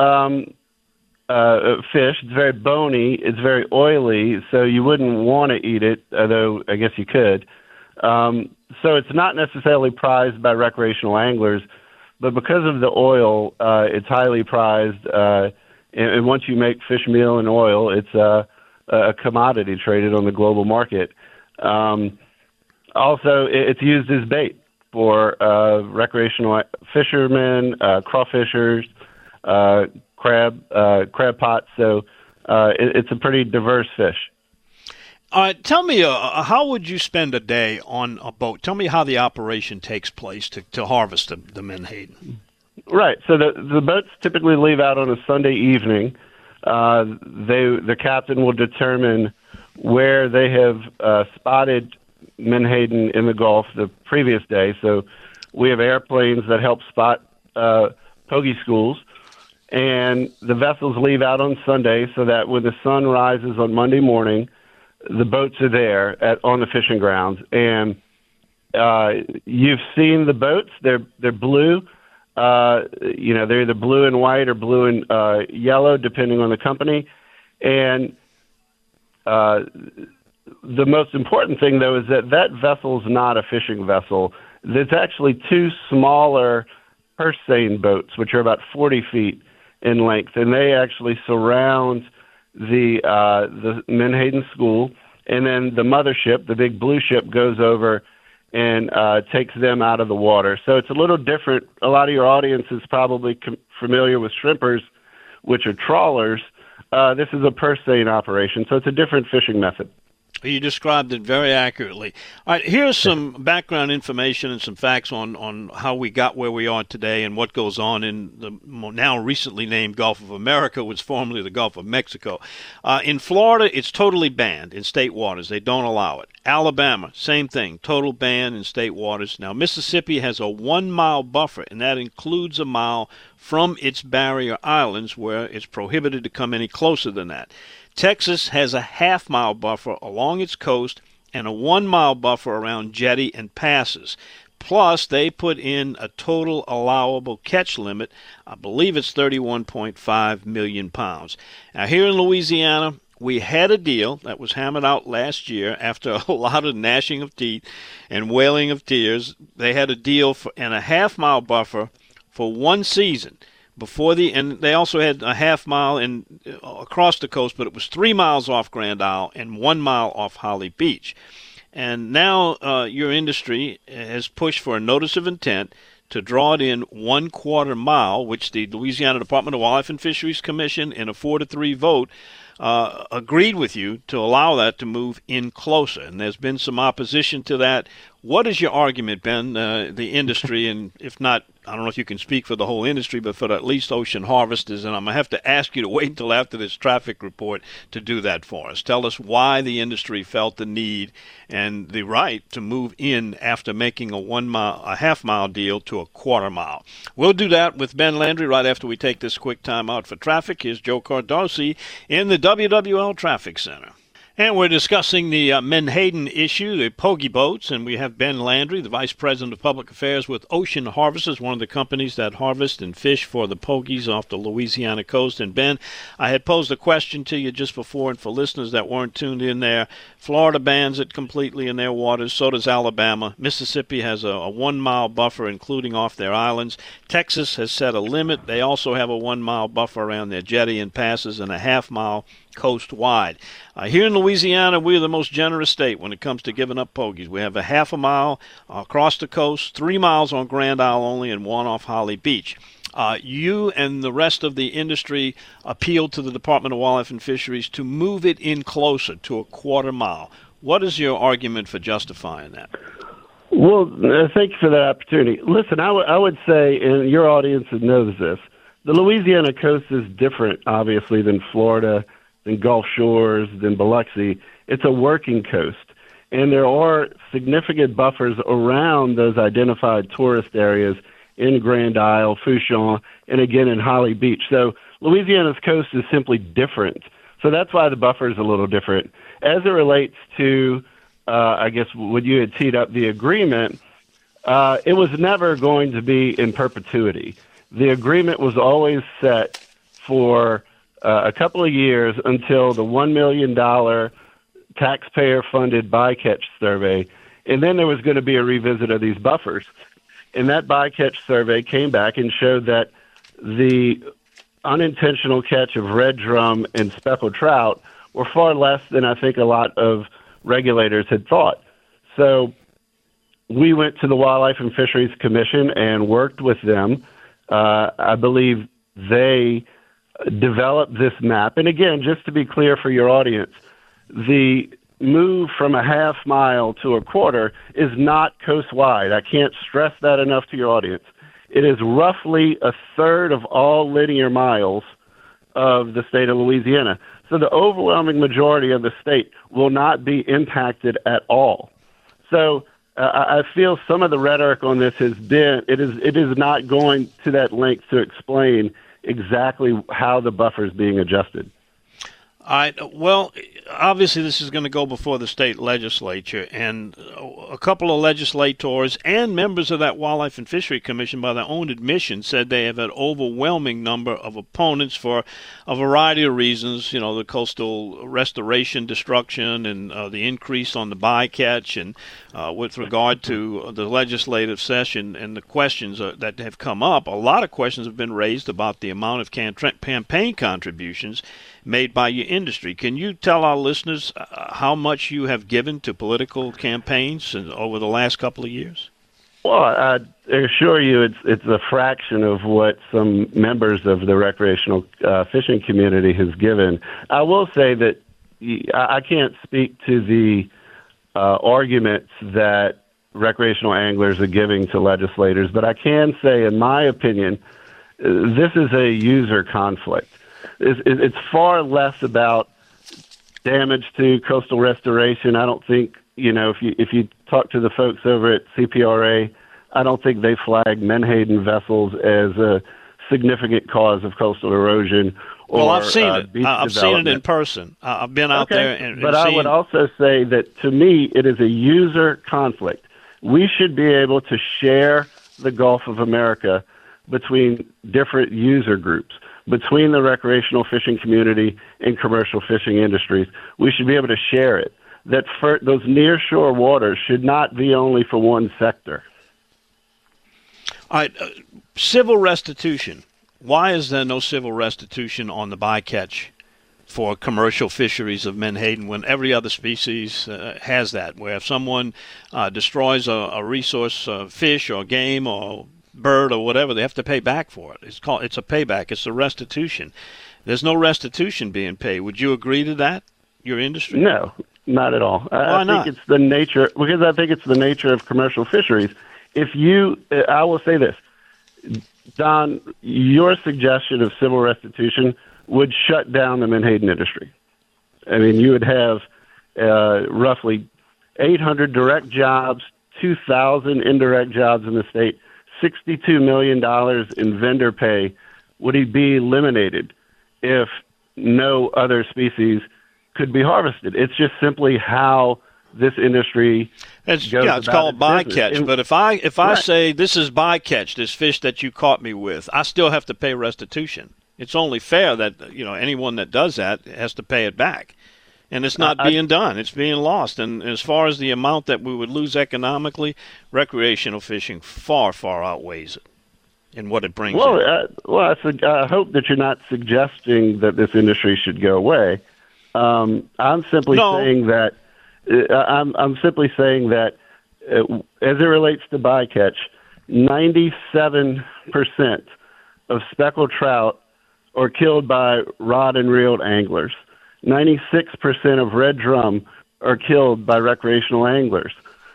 fish. It's very bony. It's very oily, so you wouldn't want to eat it, although I guess you could. So it's not necessarily prized by recreational anglers, but because of the oil, it's highly prized. And once you make fish meal and oil, it's a commodity traded on the global market. Also, it's used as bait for recreational fishermen, crawfishers, crab pots. So it's a pretty diverse fish. Tell me, how would you spend a day on a boat? Tell me how the operation takes place to harvest the menhaden. Right. So the boats typically leave out on a Sunday evening. The captain will determine where they have spotted menhaden in the Gulf the previous day. So we have airplanes that help spot pogie schools, and the vessels leave out on Sunday so that when the sun rises on Monday morning, the boats are there on the fishing grounds. And you've seen the boats; they're blue. They're either blue and white or blue and yellow, depending on the company. And the most important thing, though, is that vessel's not a fishing vessel. There's actually two smaller purse seine boats, which are about 40 feet in length, and they actually surround the menhaden school. And then the mothership, the big blue ship, goes over and takes them out of the water. So it's a little different. A lot of your audience is probably familiar with shrimpers, which are trawlers. This is a purse seine operation, so it's a different fishing method. You described it very accurately. All right, here's some background information and some facts on how we got where we are today and what goes on in the now recently named Gulf of America, which was formerly the Gulf of Mexico. In Florida, it's totally banned in state waters. They don't allow it. Alabama, same thing, total ban in state waters. Now, Mississippi has a 1-mile buffer, and that includes a mile from its barrier islands where it's prohibited to come any closer than that. Texas has a half-mile buffer along its coast and a 1-mile buffer around jetty and passes. Plus, they put in a total allowable catch limit. I believe it's 31.5 million pounds. Now, here in Louisiana, we had a deal that was hammered out last year after a lot of gnashing of teeth and wailing of tears. They had a deal and a half-mile buffer for one season. And they also had a half mile across the coast, but it was 3 miles off Grand Isle and 1 mile off Holly Beach. And now your industry has pushed for a notice of intent to draw it in 1/4 mile, which the Louisiana Department of Wildlife and Fisheries Commission, in a 4-3 vote, agreed with you to allow that to move in closer. And there's been some opposition to that. What is your argument, Ben, the industry, and if not, I don't know if you can speak for the whole industry, but for at least Ocean Harvesters, and I'm going to have to ask you to wait until after this traffic report to do that for us. Tell us why the industry felt the need and the right to move in after making a half-mile deal to a 1/4 mile. We'll do that with Ben Landry right after we take this quick time out for traffic. Here's Joe Cardarcy in the WWL Traffic Center. And we're discussing the Menhaden issue, the Pogie boats, and we have Ben Landry, the Vice President of Public Affairs with Ocean Harvesters, one of the companies that harvest and fish for the Pogies off the Louisiana coast. And Ben, I had posed a question to you just before, and for listeners that weren't tuned in there, Florida bans it completely in their waters, so does Alabama. Mississippi has a 1-mile buffer, including off their islands. Texas has set a limit. They also have a 1-mile buffer around their jetty and passes and a half-mile coast-wide. Here in Louisiana, we're the most generous state when it comes to giving up pogies. We have a 1/2 mile across the coast, 3 miles on Grand Isle only, and 1 off Holly Beach. You and the rest of the industry appealed to the Department of Wildlife and Fisheries to move it in closer to a 1/4 mile. What is your argument for justifying that? Well, thank you for that opportunity. Listen, I would say, and your audience knows this, the Louisiana coast is different, obviously, than Florida, than Gulf Shores, than Biloxi. It's a working coast, and there are significant buffers around those identified tourist areas in Grand Isle, Fourchon, and again in Holly Beach. So Louisiana's coast is simply different. So that's why the buffer is a little different. As it relates to, I guess, when you had teed up the agreement, it was never going to be in perpetuity. The agreement was always set for a couple of years until the $1 million taxpayer-funded bycatch survey, and then there was going to be a revisit of these buffers. And that bycatch survey came back and showed that the unintentional catch of red drum and speckled trout were far less than I think a lot of regulators had thought. So we went to the Wildlife and Fisheries Commission and worked with them. I believe they developed this map. And again, just to be clear for your audience, the move from a 1/2 mile to a 1/4 is not coast-wide. I can't stress that enough to your audience. It is roughly 1/3 of all linear miles of the state of Louisiana. So the overwhelming majority of the state will not be impacted at all. So I feel some of the rhetoric on this has been, it is not going to that length to explain exactly how the buffer is being adjusted. Well, obviously this is going to go before the state legislature, and a couple of legislators and members of that Wildlife and Fishery Commission, by their own admission, said they have an overwhelming number of opponents for a variety of reasons, you know, the coastal restoration destruction and the increase on the bycatch, and with regard to the legislative session and the questions that have come up, a lot of questions have been raised about the amount of campaign contributions made by your industry. Can you tell our listeners how much you have given to political campaigns over the last couple of years? Well, I assure you it's a fraction of what some members of the recreational fishing community has given. I will say that I can't speak to the arguments that recreational anglers are giving to legislators, but I can say, in my opinion, this is a user conflict. It's far less about damage to coastal restoration. I don't think, if you talk to the folks over at CPRA, I don't think they flag menhaden vessels as a significant cause of coastal erosion. Well, I've seen it. I've seen it in person. I've been out there and But I would also say that, to me, it is a user conflict. We should be able to share the Gulf of America between different user groups, between the recreational fishing community and commercial fishing industries. We should be able to share it. That those nearshore waters should not be only for one sector. All right, civil restitution. Why is there no civil restitution on the bycatch for commercial fisheries of menhaden when every other species has that, where if someone destroys a resource, fish or game or bird or whatever, they have to pay back for it. It's a payback. It's a restitution. There's no restitution being paid. Would you agree to that, your industry? No, not at all. Why not? I think it's the nature, because I think it's the nature of commercial fisheries. I will say this, Don, your suggestion of civil restitution would shut down the menhaden industry. I mean, you would have roughly 800 direct jobs, 2,000 indirect jobs in the state, $62 million in vendor pay would be eliminated if no other species could be harvested. It's just simply how this industry it's called bycatch. But if I say this is bycatch, this fish that you caught me with, I still have to pay restitution. It's only fair that anyone that does that has to pay it back. And it's not being done. It's being lost. And as far as the amount that we would lose economically, recreational fishing far, far outweighs it in what it brings in. I hope that you're not suggesting that this industry should go away. I'm simply saying that I'm simply saying that as it relates to bycatch, 97% of speckled trout are killed by rod and reeled anglers. 96% of red drum are killed by recreational anglers.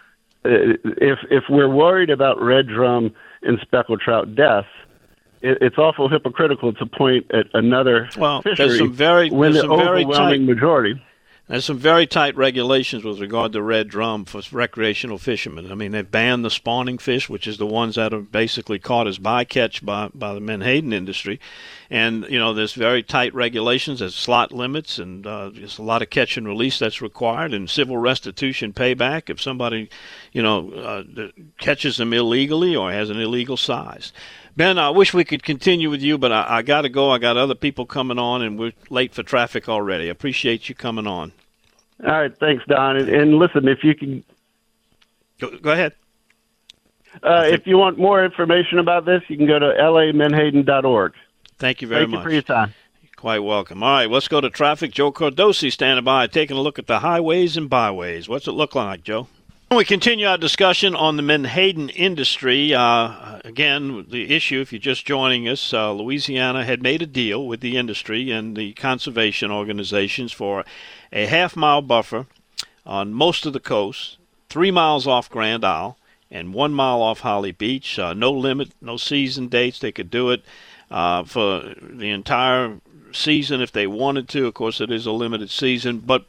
If we're worried about red drum and speckled trout deaths, it's awful hypocritical to point at another fishery when the overwhelming majority. There's some very tight regulations with regard to red drum for recreational fishermen. I mean, they've banned the spawning fish, which is the ones that are basically caught as bycatch by the menhaden industry. And, there's very tight regulations. There's slot limits, and there's a lot of catch and release that's required, and civil restitution payback if somebody, catches them illegally or has an illegal size. Ben, I wish we could continue with you, but I got to go. I got other people coming on, and we're late for traffic already. I appreciate you coming on. All right, thanks, Don. And listen, if you can... Go ahead. If you want more information about this, you can go to lamenhaden.org. Thank you very much. Thank you for your time. You're quite welcome. All right, let's go to traffic. Joe Cardosi standing by, taking a look at the highways and byways. What's it look like, Joe? We continue our discussion on the menhaden industry. Again, the issue, if you're just joining us, Louisiana had made a deal with the industry and the conservation organizations for a half-mile buffer on most of the coast, 3 miles off Grand Isle, and 1 mile off Holly Beach. No limit, no season dates. They could do it for the entire season if they wanted to. Of course, it is a limited season, but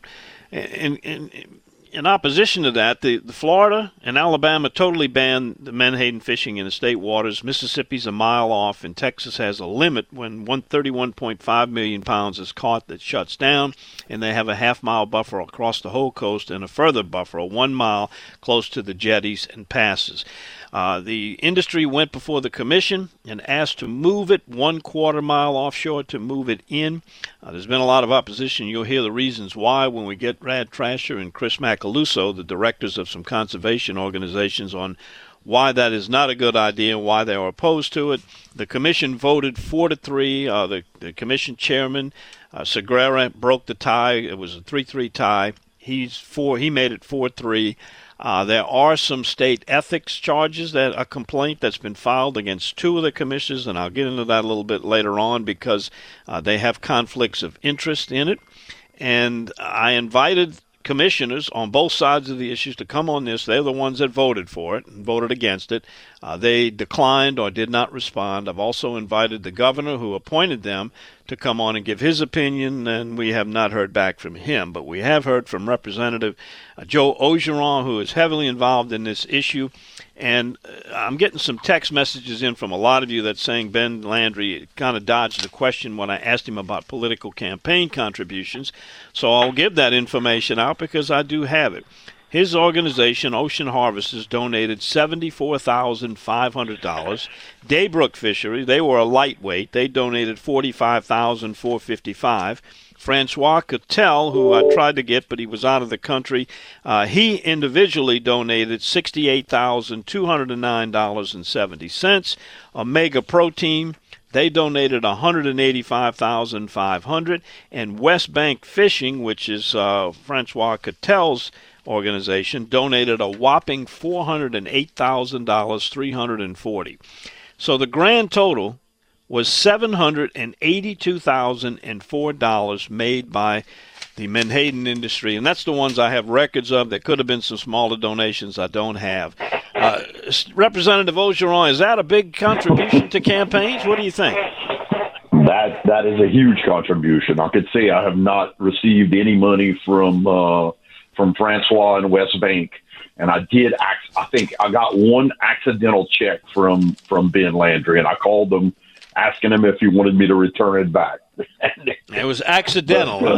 in opposition to that, the Florida and Alabama totally banned the menhaden fishing in the state waters. Mississippi's a mile off, and Texas has a limit when 131.5 million pounds is caught that shuts down, and they have a half-mile buffer across the whole coast and a further buffer, 1 mile, close to the jetties and passes. The industry went before the commission and asked to move it 1/4 mile offshore to move it in. There's been a lot of opposition. You'll hear the reasons why when we get Brad Trasher and Chris Macaluso, the directors of some conservation organizations, on why that is not a good idea and why they are opposed to it. The commission voted 4-3. The commission chairman, Segrera, broke the tie. It was a 3-3 tie. He made it 4-3. There are some state ethics charges, a complaint that's been filed against 2 of the commissioners, and I'll get into that a little bit later on because they have conflicts of interest in it. And I invited commissioners on both sides of the issues to come on this. They're the ones that voted for it and voted against it. They declined or did not respond. I've also invited the governor who appointed them to come on and give his opinion, and we have not heard back from him. But we have heard from Representative Joe Ogeron, who is heavily involved in this issue. And I'm getting some text messages in from a lot of you that's saying Ben Landry kind of dodged the question when I asked him about political campaign contributions. So I'll give that information out because I do have it. His organization, Ocean Harvest, has donated $74,500. Daybrook Fishery, they were a lightweight. They donated $45,455. Francois Cottel, who I tried to get, but he was out of the country, he individually donated $68,209.70. Omega Protein They donated $185,500, and West Bank Fishing, which is Francois Catel's organization, donated a whopping $408,340. So the grand total was $782,004 made by the Menhaden industry, and that's the ones I have records of. There could have been some smaller donations I don't have. Representative Orgeron, is that a big contribution to campaigns? What do you think? That is a huge contribution. I could say I have not received any money from Francois and West Bank, and I think I got one accidental check from Ben Landry, and I called them asking him if he wanted me to return it back. It was accidental.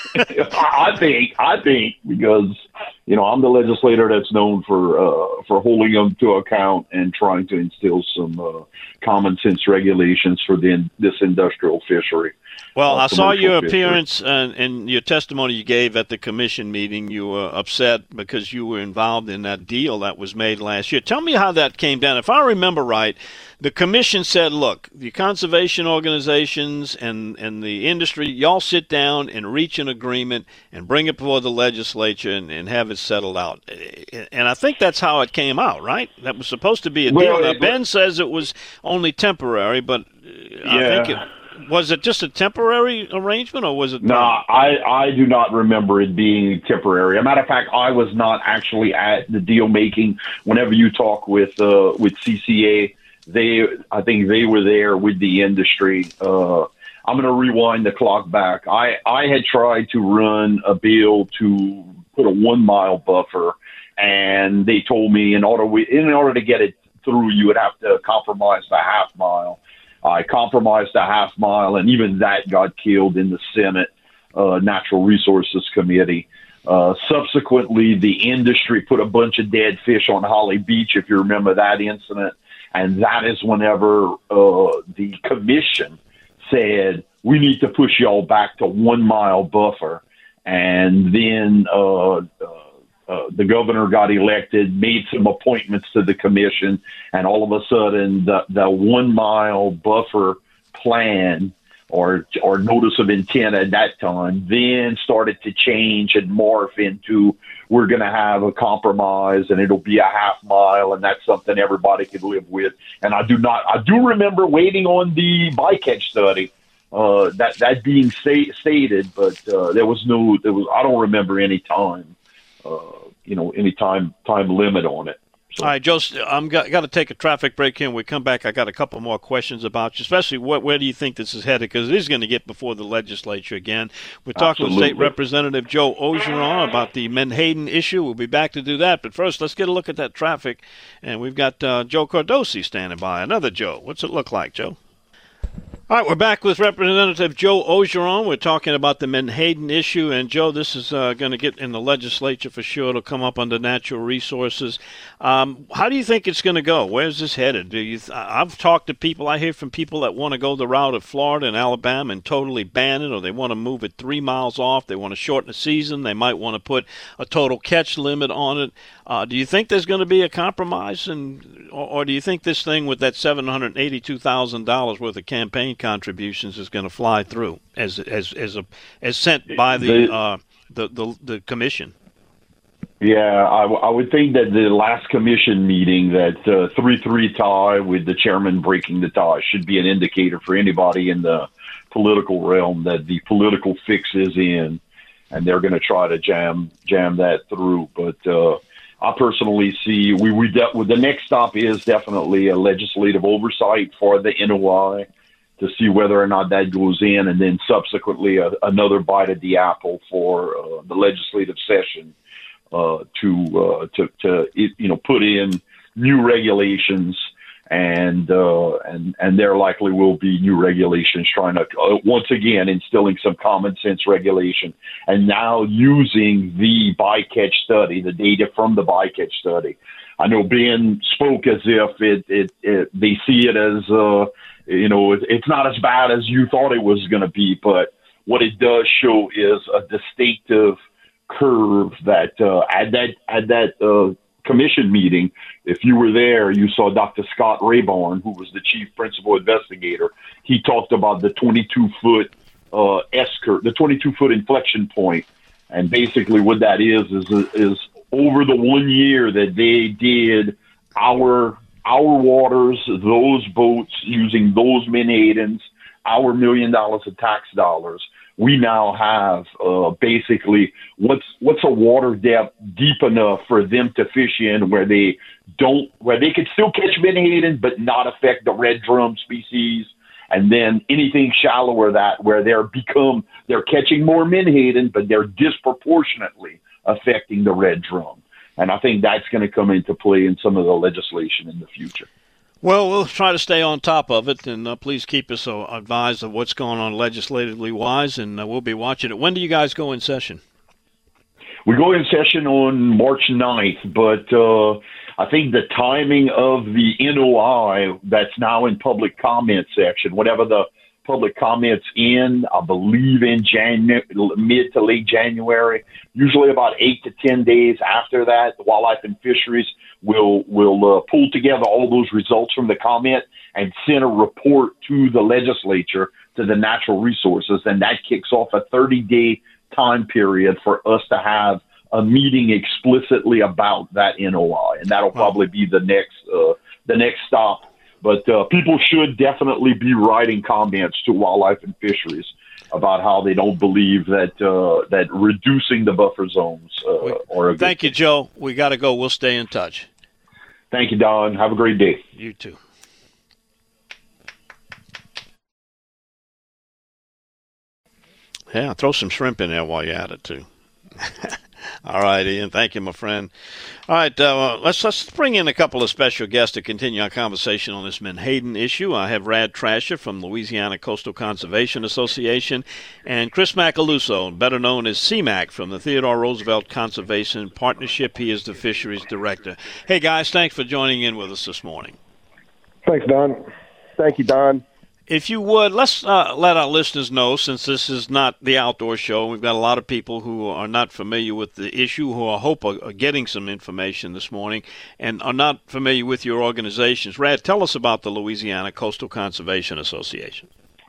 I think because I'm the legislator that's known for holding them to account and trying to instill some common sense regulations for this industrial fishery. Well, I saw your appearance and your testimony you gave at the commission meeting. You were upset because you were involved in that deal that was made last year. Tell me how that came down. If I remember right, the commission said, look, the conservation organizations and the industry, y'all sit down and reach an agreement and bring it before the legislature and have it settled out. And I think that's how it came out, right? That was supposed to be a deal. Now, Ben says it was only temporary, but I think was it just a temporary arrangement, or was it? No, I do not remember it being temporary. As a matter of fact, I was not actually at the deal making. Whenever you talk with CCA, I think they were there with the industry. I'm going to rewind the clock back. I had tried to run a bill to put a 1 mile buffer, and they told me in order to get it through, you would have to compromise the half mile. I compromised a half mile, and even that got killed in the Senate Natural Resources Committee. Subsequently, the industry put a bunch of dead fish on Holly Beach, if you remember that incident. And that is whenever the commission said, we need to push y'all back to 1 mile buffer. And then the governor got elected, made some appointments to the commission, and all of a sudden the 1 mile buffer plan or notice of intent at that time then started to change and morph into, we're going to have a compromise and it'll be a half mile, and that's something everybody can live with. And I do remember waiting on the bycatch study, that being stated, but I don't remember any time, any time limit on it. So. All right, Joe, I'm got to take a traffic break here. When we come back, I got a couple more questions about you, especially where do you think this is headed? Because it is going to get before the legislature again. We're talking with State Representative Joe Orgeron about the Menhaden issue. We'll be back to do that. But first, let's get a look at that traffic. And we've got Joe Cardosi standing by. Another Joe. What's it look like, Joe? All right, we're back with Representative Joe Orgeron. We're talking about the Menhaden issue. And, Joe, this is going to get in the legislature for sure. It'll come up under natural resources. How do you think it's going to go? Where's this headed? I've talked to people. I hear from people that want to go the route of Florida and Alabama and totally ban it, or they want to move it 3 miles off. They want to shorten the season. They might want to put a total catch limit on it. Do you think there's going to be a compromise, or do you think this thing with that $782,000 worth of campaign contributions is going to fly through as sent by the commission? Yeah, I would think that the last commission meeting, that 3-3 tie with the chairman breaking the tie, should be an indicator for anybody in the political realm that the political fix is in, and they're going to try to jam that through. But I personally see the next stop is definitely a legislative oversight for the NOI to see whether or not that goes in, and then subsequently another bite at the apple for the legislative session to put in new regulations, and there likely will be new regulations trying to once again instilling some common sense regulation, and now using the bycatch study, the data from the bycatch study. I know Ben spoke as if they see it as it's not as bad as you thought it was going to be, but what it does show is a distinctive curve that at that commission meeting, if you were there, you saw Dr. Scott Rayborn, who was the chief principal investigator. He talked about the 22-foot S-curve, the 22-foot inflection point. And basically what that is over the 1 year that they did our waters, those boats, using those Menhadens, our $1 million of tax dollars, we now have basically what's a water depth deep enough for them to fish in where they could still catch Menhaden but not affect the red drum species, and then anything shallower where they're catching more Menhaden but they're disproportionately affecting the red drum. And I think that's going to come into play in some of the legislation in the future. Well, we'll try to stay on top of it, and please keep us advised of what's going on legislatively wise, and we'll be watching it. When do you guys go in session? We go in session on March 9th, but I think the timing of the NOI that's now in public comment section, whatever the public comments in, I believe in mid to late January, usually about 8 to 10 days after that, Wildlife and Fisheries will pull together all those results from the comment and send a report to the legislature, to the Natural Resources, and that kicks off a 30-day time period for us to have a meeting explicitly about that NOI, and that'll probably be the next stop. But people should definitely be writing comments to Wildlife and Fisheries about how they don't believe that reducing the buffer zones are a good Thank you, Joe. We got to go. We'll stay in touch. Thank you, Don. Have a great day. You too. Yeah, throw some shrimp in there while you're at it, too. All right, Ian. Thank you, my friend. All right, let's bring in a couple of special guests to continue our conversation on this Menhaden issue. I have Rad Trasher from Louisiana Coastal Conservation Association and Chris Macaluso, better known as CMAC, from the Theodore Roosevelt Conservation Partnership. He is the Fisheries Director. Hey, guys, thanks for joining in with us this morning. Thanks, Don. Thank you, Don. If you would, let's let our listeners know, since this is not the outdoor show, we've got a lot of people who are not familiar with the issue, who I hope are getting some information this morning, and are not familiar with your organizations. Rad, tell us about the Louisiana Coastal Conservation Association.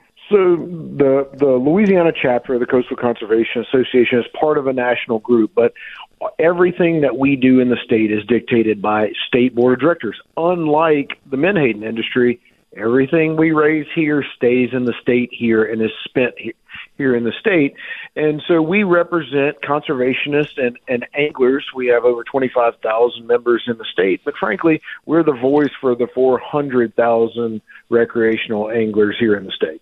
So the Louisiana chapter of the Coastal Conservation Association is part of a national group, but everything that we do in the state is dictated by state board of directors. Unlike the Menhaden industry, everything we raise here stays in the state here and is spent here in the state. And so we represent conservationists and anglers. We have over 25,000 members in the state. But frankly, we're the voice for the 400,000 recreational anglers here in the state.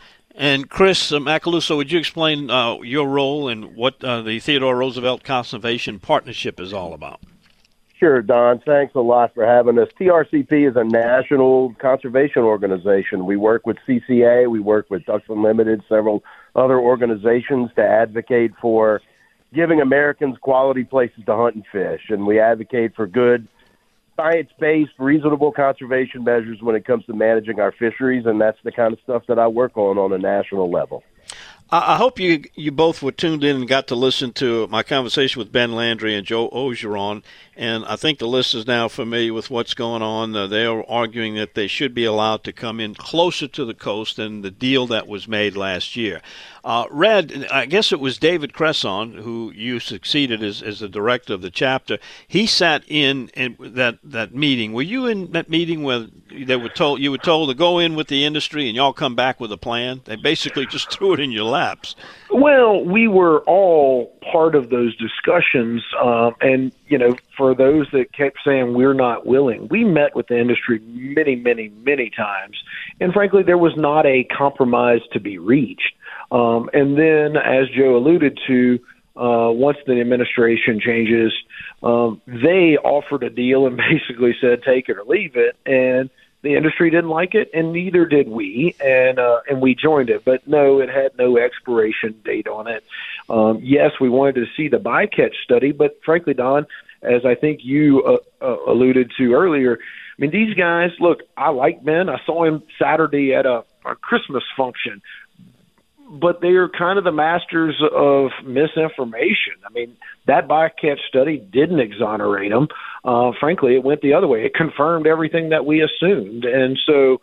And Chris Macaluso, would you explain your role and what the Theodore Roosevelt Conservation Partnership is all about? Sure, Don. Thanks a lot for having us. TRCP is a national conservation organization. We work with CCA, we work with Ducks Unlimited, several other organizations to advocate for giving Americans quality places to hunt and fish. And we advocate for good, science-based, reasonable conservation measures when it comes to managing our fisheries, and that's the kind of stuff that I work on a national level. I hope you both were tuned in and got to listen to my conversation with Ben Landry and Joe Ogeron, and I think the listeners now are familiar with what's going on. They are arguing that they should be allowed to come in closer to the coast than the deal that was made last year. Red, I guess it was David Cresson, who you succeeded as the director of the chapter. He sat in that meeting. Were you in that meeting where you were told to go in with the industry and y'all come back with a plan? They basically just threw it in your laps. Well, we were all part of those discussions, and, for those that kept saying we're not willing, we met with the industry many, many, many times, and frankly, there was not a compromise to be reached. And then, as Joe alluded to, once the administration changes, they offered a deal and basically said, take it or leave it, and the industry didn't like it, and neither did we, and we joined it. But no, it had no expiration date on it. Yes, we wanted to see the bycatch study, but frankly, Don, as I think you alluded to earlier, I mean, these guys, look, I like Ben. I saw him Saturday at a Christmas function. but they are kind of the masters of misinformation. I mean, that bycatch study didn't exonerate them. Frankly, it went the other way. It confirmed everything that we assumed. And so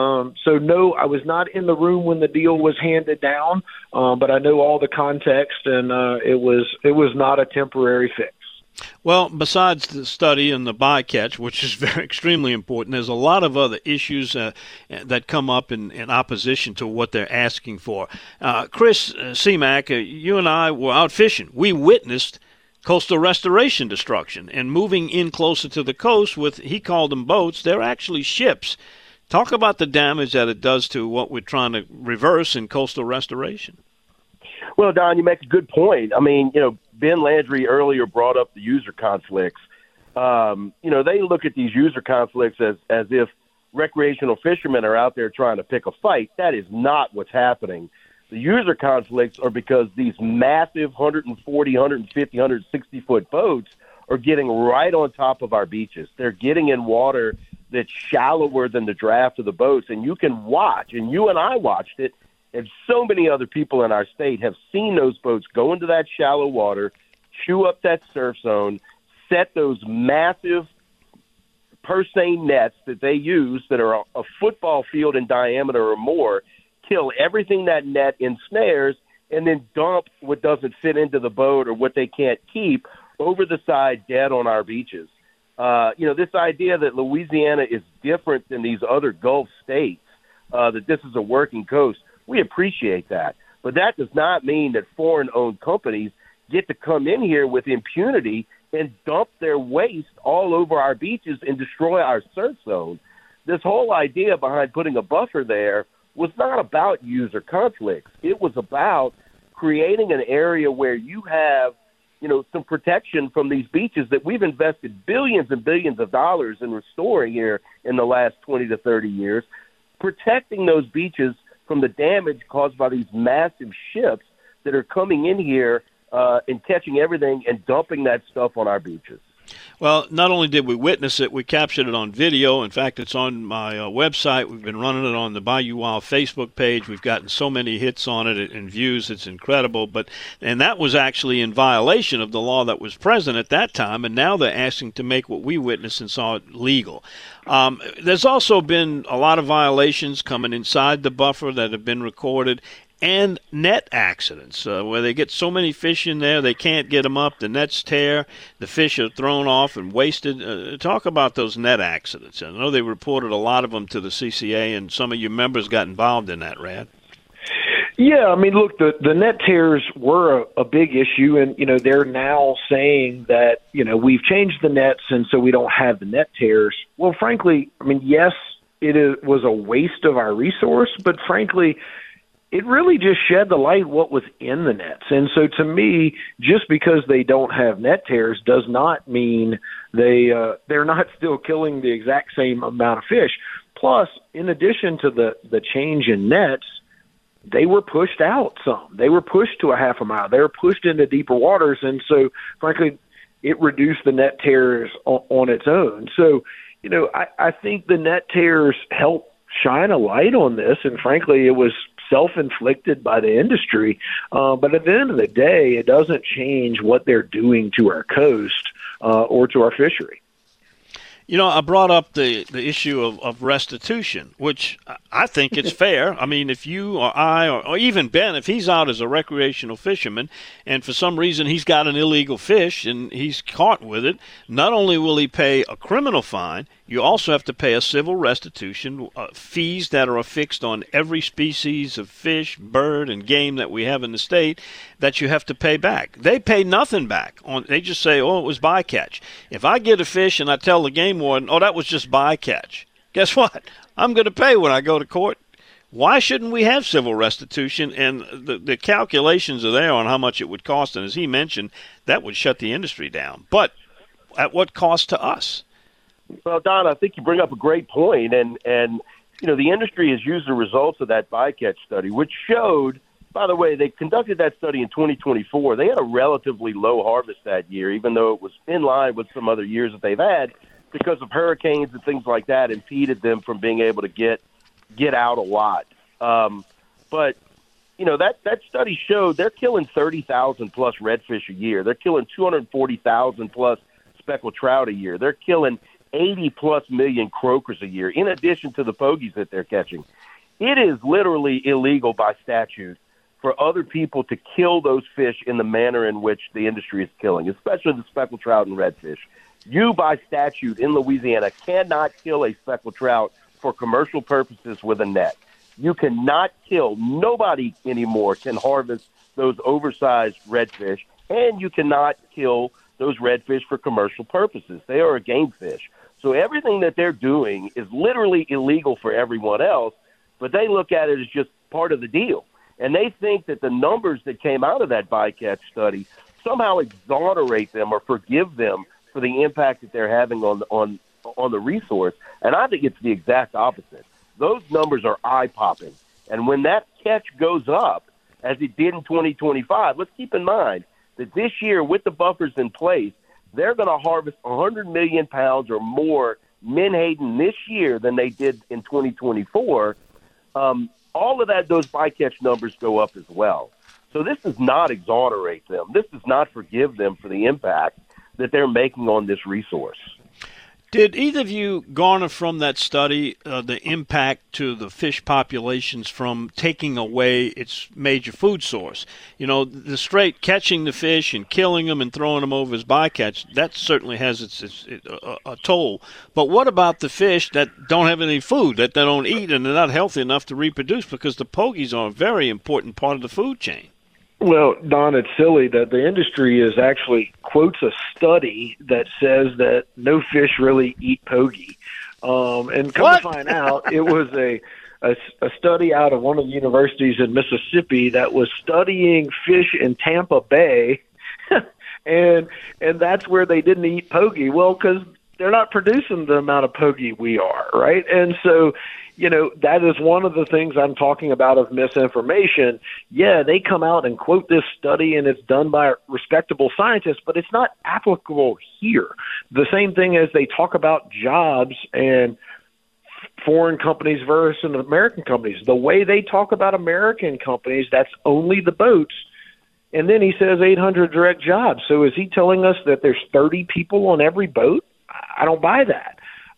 no, I was not in the room when the deal was handed down, but I know all the context, and it was not a temporary fix. Well, besides the study and the bycatch, which is very extremely important, there's a lot of other issues that come up in opposition to what they're asking for. Chris Semak, you and I were out fishing. We witnessed coastal restoration destruction and moving in closer to the coast with, he called them boats, they're actually ships. Talk about the damage that it does to what we're trying to reverse in coastal restoration. Well, Don, you make a good point. I mean, Ben Landry earlier brought up the user conflicts. They look at these user conflicts as if recreational fishermen are out there trying to pick a fight. That is not what's happening. The user conflicts are because these massive 140, 150, 160-foot boats are getting right on top of our beaches. They're getting in water that's shallower than the draft of the boats, and you can watch, and you and I watched it, and so many other people in our state have seen those boats go into that shallow water, chew up that surf zone, set those massive purse seine nets that they use that are a football field in diameter or more, kill everything that net ensnares, and then dump what doesn't fit into the boat or what they can't keep over the side dead on our beaches. This idea that Louisiana is different than these other Gulf states, that this is a working coast, we appreciate that. But that does not mean that foreign-owned companies get to come in here with impunity and dump their waste all over our beaches and destroy our surf zone. This whole idea behind putting a buffer there was not about user conflicts. It was about creating an area where you have, some protection from these beaches that we've invested billions and billions of dollars in restoring here in the last 20 to 30 years, protecting those beaches from the damage caused by these massive ships that are coming in here and catching everything and dumping that stuff on our beaches. Well, not only did we witness it, we captured it on video. In fact, it's on my website. We've been running it on the Bayou Wild Facebook page. We've gotten so many hits on it and views. It's incredible. And that was actually in violation of the law that was present at that time, and now they're asking to make what we witnessed and saw legal. There's also been a lot of violations coming inside the buffer that have been recorded, and net accidents where they get so many fish in there they can't get them up, the nets tear, the fish are thrown off and wasted. Talk about those net accidents. I know they reported a lot of them to the CCA, and some of your members got involved in that, Rad. Yeah, I mean, look, the net tears were a big issue, and, they're now saying that, we've changed the nets, and so we don't have the net tears. Well, frankly, I mean, yes, it was a waste of our resource, but frankly, it really just shed the light what was in the nets. And so to me, just because they don't have net tears does not mean they're not still killing the exact same amount of fish. Plus, in addition to the change in nets, they were pushed out some. They were pushed to a half a mile. They were pushed into deeper waters. And so, frankly, it reduced the net tears on its own. So, I think the net tears help shine a light on this. And frankly, it was self-inflicted by the industry. But at the end of the day, it doesn't change what they're doing to our coast or to our fishery. I brought up the issue of restitution, which I think it's fair. I mean, if you or I or even Ben, if he's out as a recreational fisherman and for some reason he's got an illegal fish and he's caught with it, not only will he pay a criminal fine, you also have to pay a civil restitution, fees that are affixed on every species of fish, bird, and game that we have in the state that you have to pay back. They pay nothing back. They just say, it was bycatch. If I get a fish and I tell the game warden, that was just bycatch, guess what? I'm going to pay when I go to court. Why shouldn't we have civil restitution? And the calculations are there on how much it would cost. And as he mentioned, that would shut the industry down. But at what cost to us? Well, Don, I think you bring up a great point, and the industry has used the results of that bycatch study, which showed, by the way, they conducted that study in 2024. They had a relatively low harvest that year, even though it was in line with some other years that they've had, because of hurricanes and things like that impeded them from being able to get out a lot. But that study showed they're killing 30,000 plus redfish a year. They're killing 240,000 plus speckled trout a year. They're killing 80 plus million croakers a year, in addition to the pogies that they're catching. It is literally illegal by statute for other people to kill those fish in the manner in which the industry is killing, especially the speckled trout and redfish. You, by statute in Louisiana, cannot kill a speckled trout for commercial purposes with a net. You cannot kill. Nobody anymore can harvest those oversized redfish, and you cannot kill those redfish for commercial purposes. They are a game fish. So everything that they're doing is literally illegal for everyone else, but they look at it as just part of the deal. And they think that the numbers that came out of that bycatch study somehow exonerate them or forgive them for the impact that they're having on the resource. And I think it's the exact opposite. Those numbers are eye-popping. And when that catch goes up, as it did in 2025, let's keep in mind that this year, with the buffers in place, they're going to harvest 100 million pounds or more menhaden this year than they did in 2024. All of that, those bycatch numbers go up as well. So this does not exonerate them. This does not forgive them for the impact that they're making on this resource. Did either of you garner from that study the impact to the fish populations from taking away its major food source? You know, the straight catching the fish and killing them and throwing them over as bycatch, that certainly has a toll. But what about the fish that don't have any food, that they don't eat, and they're not healthy enough to reproduce? Because the pogies are a very important part of the food chain. Well, Don, it's silly that the industry is actually quotes a study that says that no fish really eat pogie. And come to find out, it was a study out of one of the universities in Mississippi that was studying fish in Tampa Bay, and that's where they didn't eat pogie. Well, because they're not producing the amount of pogie we are, right? And so, that is one of the things I'm talking about of misinformation. Yeah, they come out and quote this study, and it's done by respectable scientists, but it's not applicable here. The same thing as they talk about jobs and foreign companies versus American companies. The way they talk about American companies, that's only the boats. And then he says 800 direct jobs. So is he telling us that there's 30 people on every boat? I don't buy that.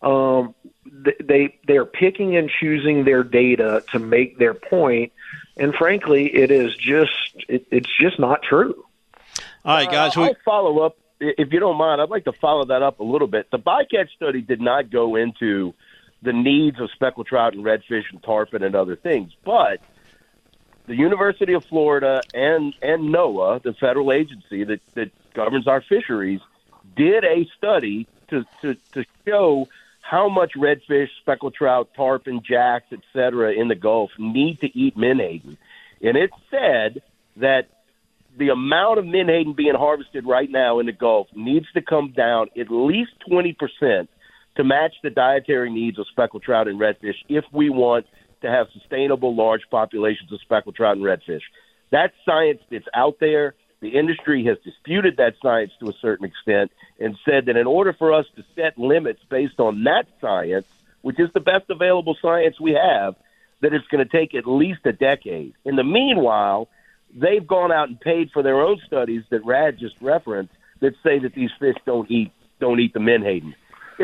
They're picking and choosing their data to make their point, and frankly, it's just not true. All right, guys. I'll follow up, if you don't mind. I'd like to follow that up a little bit. The bycatch study did not go into the needs of speckled trout and redfish and tarpon and other things, but the University of Florida and NOAA, the federal agency that governs our fisheries, did a study to show how much redfish, speckled trout, tarpon, jacks, et cetera, in the Gulf need to eat menhaden. And it said that the amount of menhaden being harvested right now in the Gulf needs to come down at least 20% to match the dietary needs of speckled trout and redfish if we want to have sustainable large populations of speckled trout and redfish. That's science that's out there. The industry has disputed that science to a certain extent and said that in order for us to set limits based on that science, which is the best available science we have, that it's going to take at least a decade. In the meanwhile, they've gone out and paid for their own studies that Rad just referenced that say that these fish don't eat the menhaden.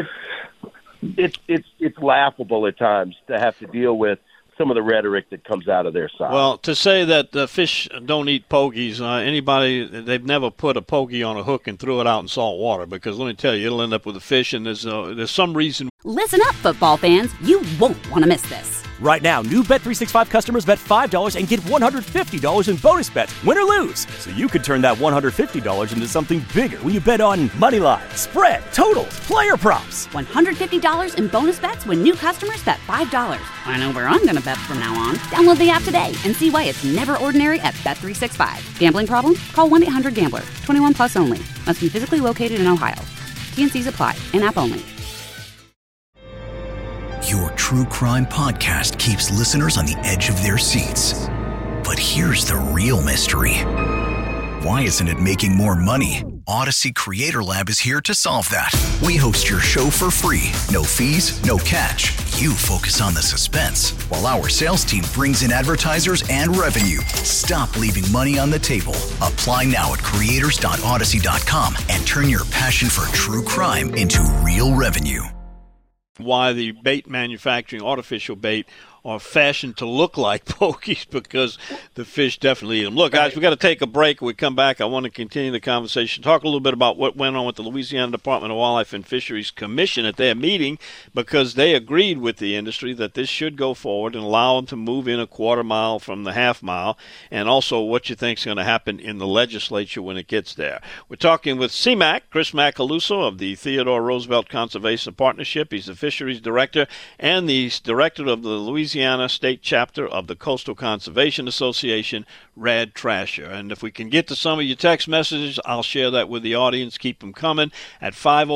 It's laughable at times to have to deal with some of the rhetoric that comes out of their side. Well, to say that fish don't eat pogies, they've never put a pogie on a hook and threw it out in salt water, because let me tell you, it'll end up with a fish, and there's some reason. Listen up, football fans. You won't want to miss this. Right now, new Bet365 customers bet $5 and get $150 in bonus bets, win or lose. So you could turn that $150 into something bigger when you bet on money line, spread, totals, player props. $150 in bonus bets when new customers bet $5. I know where I'm going to bet from now on. Download the app today and see why it's never ordinary at Bet365. Gambling problem? Call 1-800-GAMBLER. 21 plus only. Must be physically located in Ohio. T&Cs apply. In-app only. Your true crime podcast keeps listeners on the edge of their seats. But here's the real mystery. Why isn't it making more money Odyssey Creator Lab is here to solve that. We host your show for free. No fees, no catch. You focus on the suspense, while our sales team brings in advertisers and revenue. Stop leaving money on the table. Apply now at creators.odyssey.com and turn your passion for true crime into real revenue. Why the bait manufacturing, artificial bait, are fashioned to look like pokies, because the fish definitely eat them. Look, guys, we got to take a break. When we come back, I want to continue the conversation, talk a little bit about what went on with the Louisiana Department of Wildlife and Fisheries Commission at their meeting, because they agreed with the industry that this should go forward and allow them to move in a quarter mile from the half mile, and also what you think is going to happen in the legislature when it gets there. We're talking with CMAC, Chris Macaluso of the Theodore Roosevelt Conservation Partnership. He's the fisheries director and the director of the Louisiana State Chapter of the Coastal Conservation Association, Rad Trasher. And if we can get to some of your text messages, I'll share that with the audience. Keep them coming at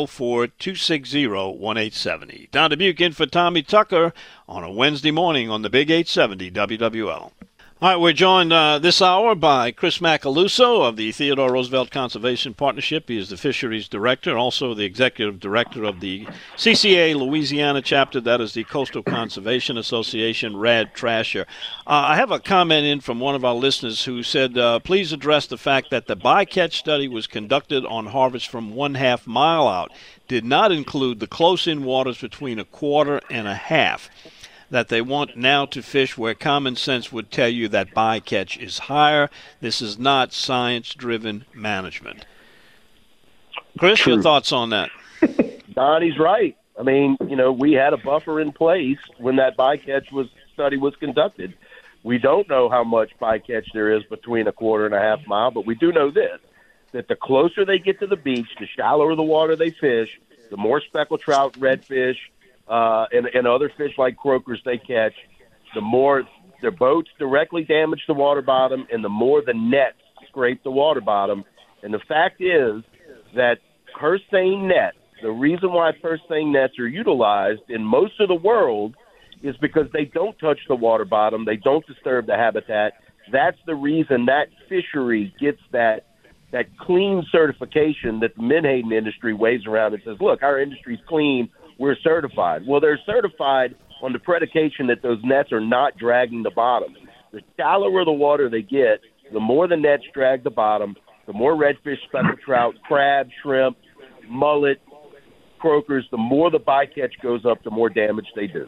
504-260-1870. Don Dubuque in for Tommy Tucker on a Wednesday morning on the Big 870 WWL. All right, we're joined this hour by Chris Macaluso of the Theodore Roosevelt Conservation Partnership. He is the Fisheries Director, also the Executive Director of the CCA Louisiana Chapter, that is the Coastal Conservation Association, Rad Trasher. I have a comment in from one of our listeners who said, please address the fact that the bycatch study was conducted on harvest from 1/2 mile out, did not include the close-in waters between a quarter and a half, that they want now to fish where common sense would tell you that bycatch is higher. This is not science-driven management. Chris, True. your thoughts on that? Donnie's right. I mean, we had a buffer in place when that bycatch study was conducted. We don't know how much bycatch there is between a quarter and a half mile, but we do know this, that the closer they get to the beach, the shallower the water they fish, the more speckled trout, redfish, and other fish like croakers they catch, the more their boats directly damage the water bottom, and the more the nets scrape the water bottom. And the fact is that purse seine nets, the reason why purse seine nets are utilized in most of the world is because they don't touch the water bottom, they don't disturb the habitat. That's the reason that fishery gets that clean certification that the menhaden industry waves around and says, look, our industry's clean, we're certified. Well, they're certified on the predication that those nets are not dragging the bottom. The shallower the water they get, the more the nets drag the bottom, the more redfish, speckled trout, crab, shrimp, mullet, croakers, the more the bycatch goes up, the more damage they do.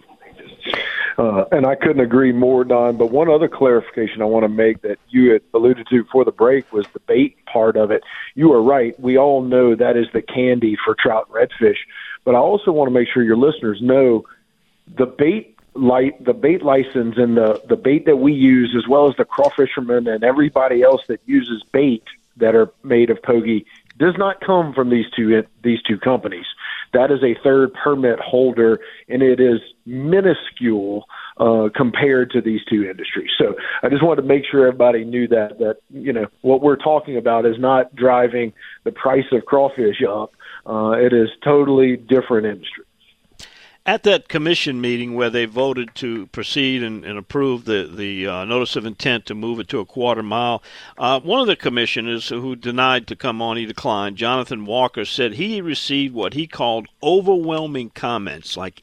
And I couldn't agree more, Don. But one other clarification I want to make that you had alluded to before the break was the bait part of it. You are right. We all know that is the candy for trout and redfish. But I also want to make sure your listeners know the bait license and the bait that we use, as well as the crawfishermen and everybody else that uses bait that are made of pogie, does not come from these two companies. That is a third permit holder, and it is minuscule compared to these two industries. So I just wanted to make sure everybody knew that what we're talking about is not driving the price of crawfish up. It is totally different industry. At that commission meeting where they voted to proceed and approve the notice of intent to move it to a quarter mile, one of the commissioners who denied to come on, he declined, Jonathan Walker, said he received what he called overwhelming comments, like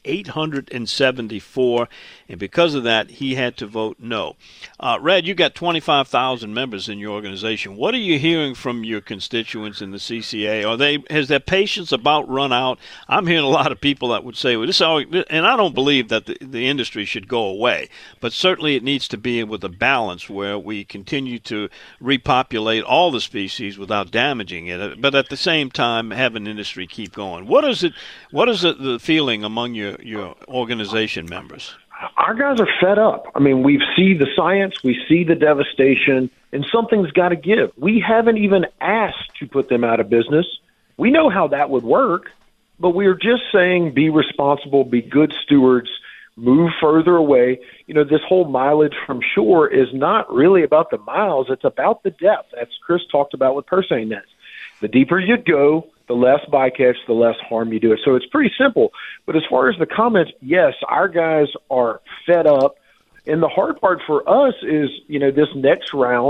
874, and because of that, he had to vote no. Red, you got 25,000 members in your organization. What are you hearing from your constituents in the CCA? Has their patience about run out? I'm hearing a lot of people that would say, well, this is and I don't believe that the industry should go away, but certainly it needs to be with a balance where we continue to repopulate all the species without damaging it, but at the same time have an industry keep going. What is the feeling among your organization members? Our guys are fed up. I mean, we see the science, we see the devastation, and something's got to give. We haven't even asked to put them out of business. We know how that would work. But we're just saying be responsible, be good stewards, move further away. This whole mileage from shore is not really about the miles. It's about the depth, as Chris talked about with purse seine nets. The deeper you go, the less bycatch, the less harm you do it. So it's pretty simple. But as far as the comments, yes, our guys are fed up. And the hard part for us is, this next round,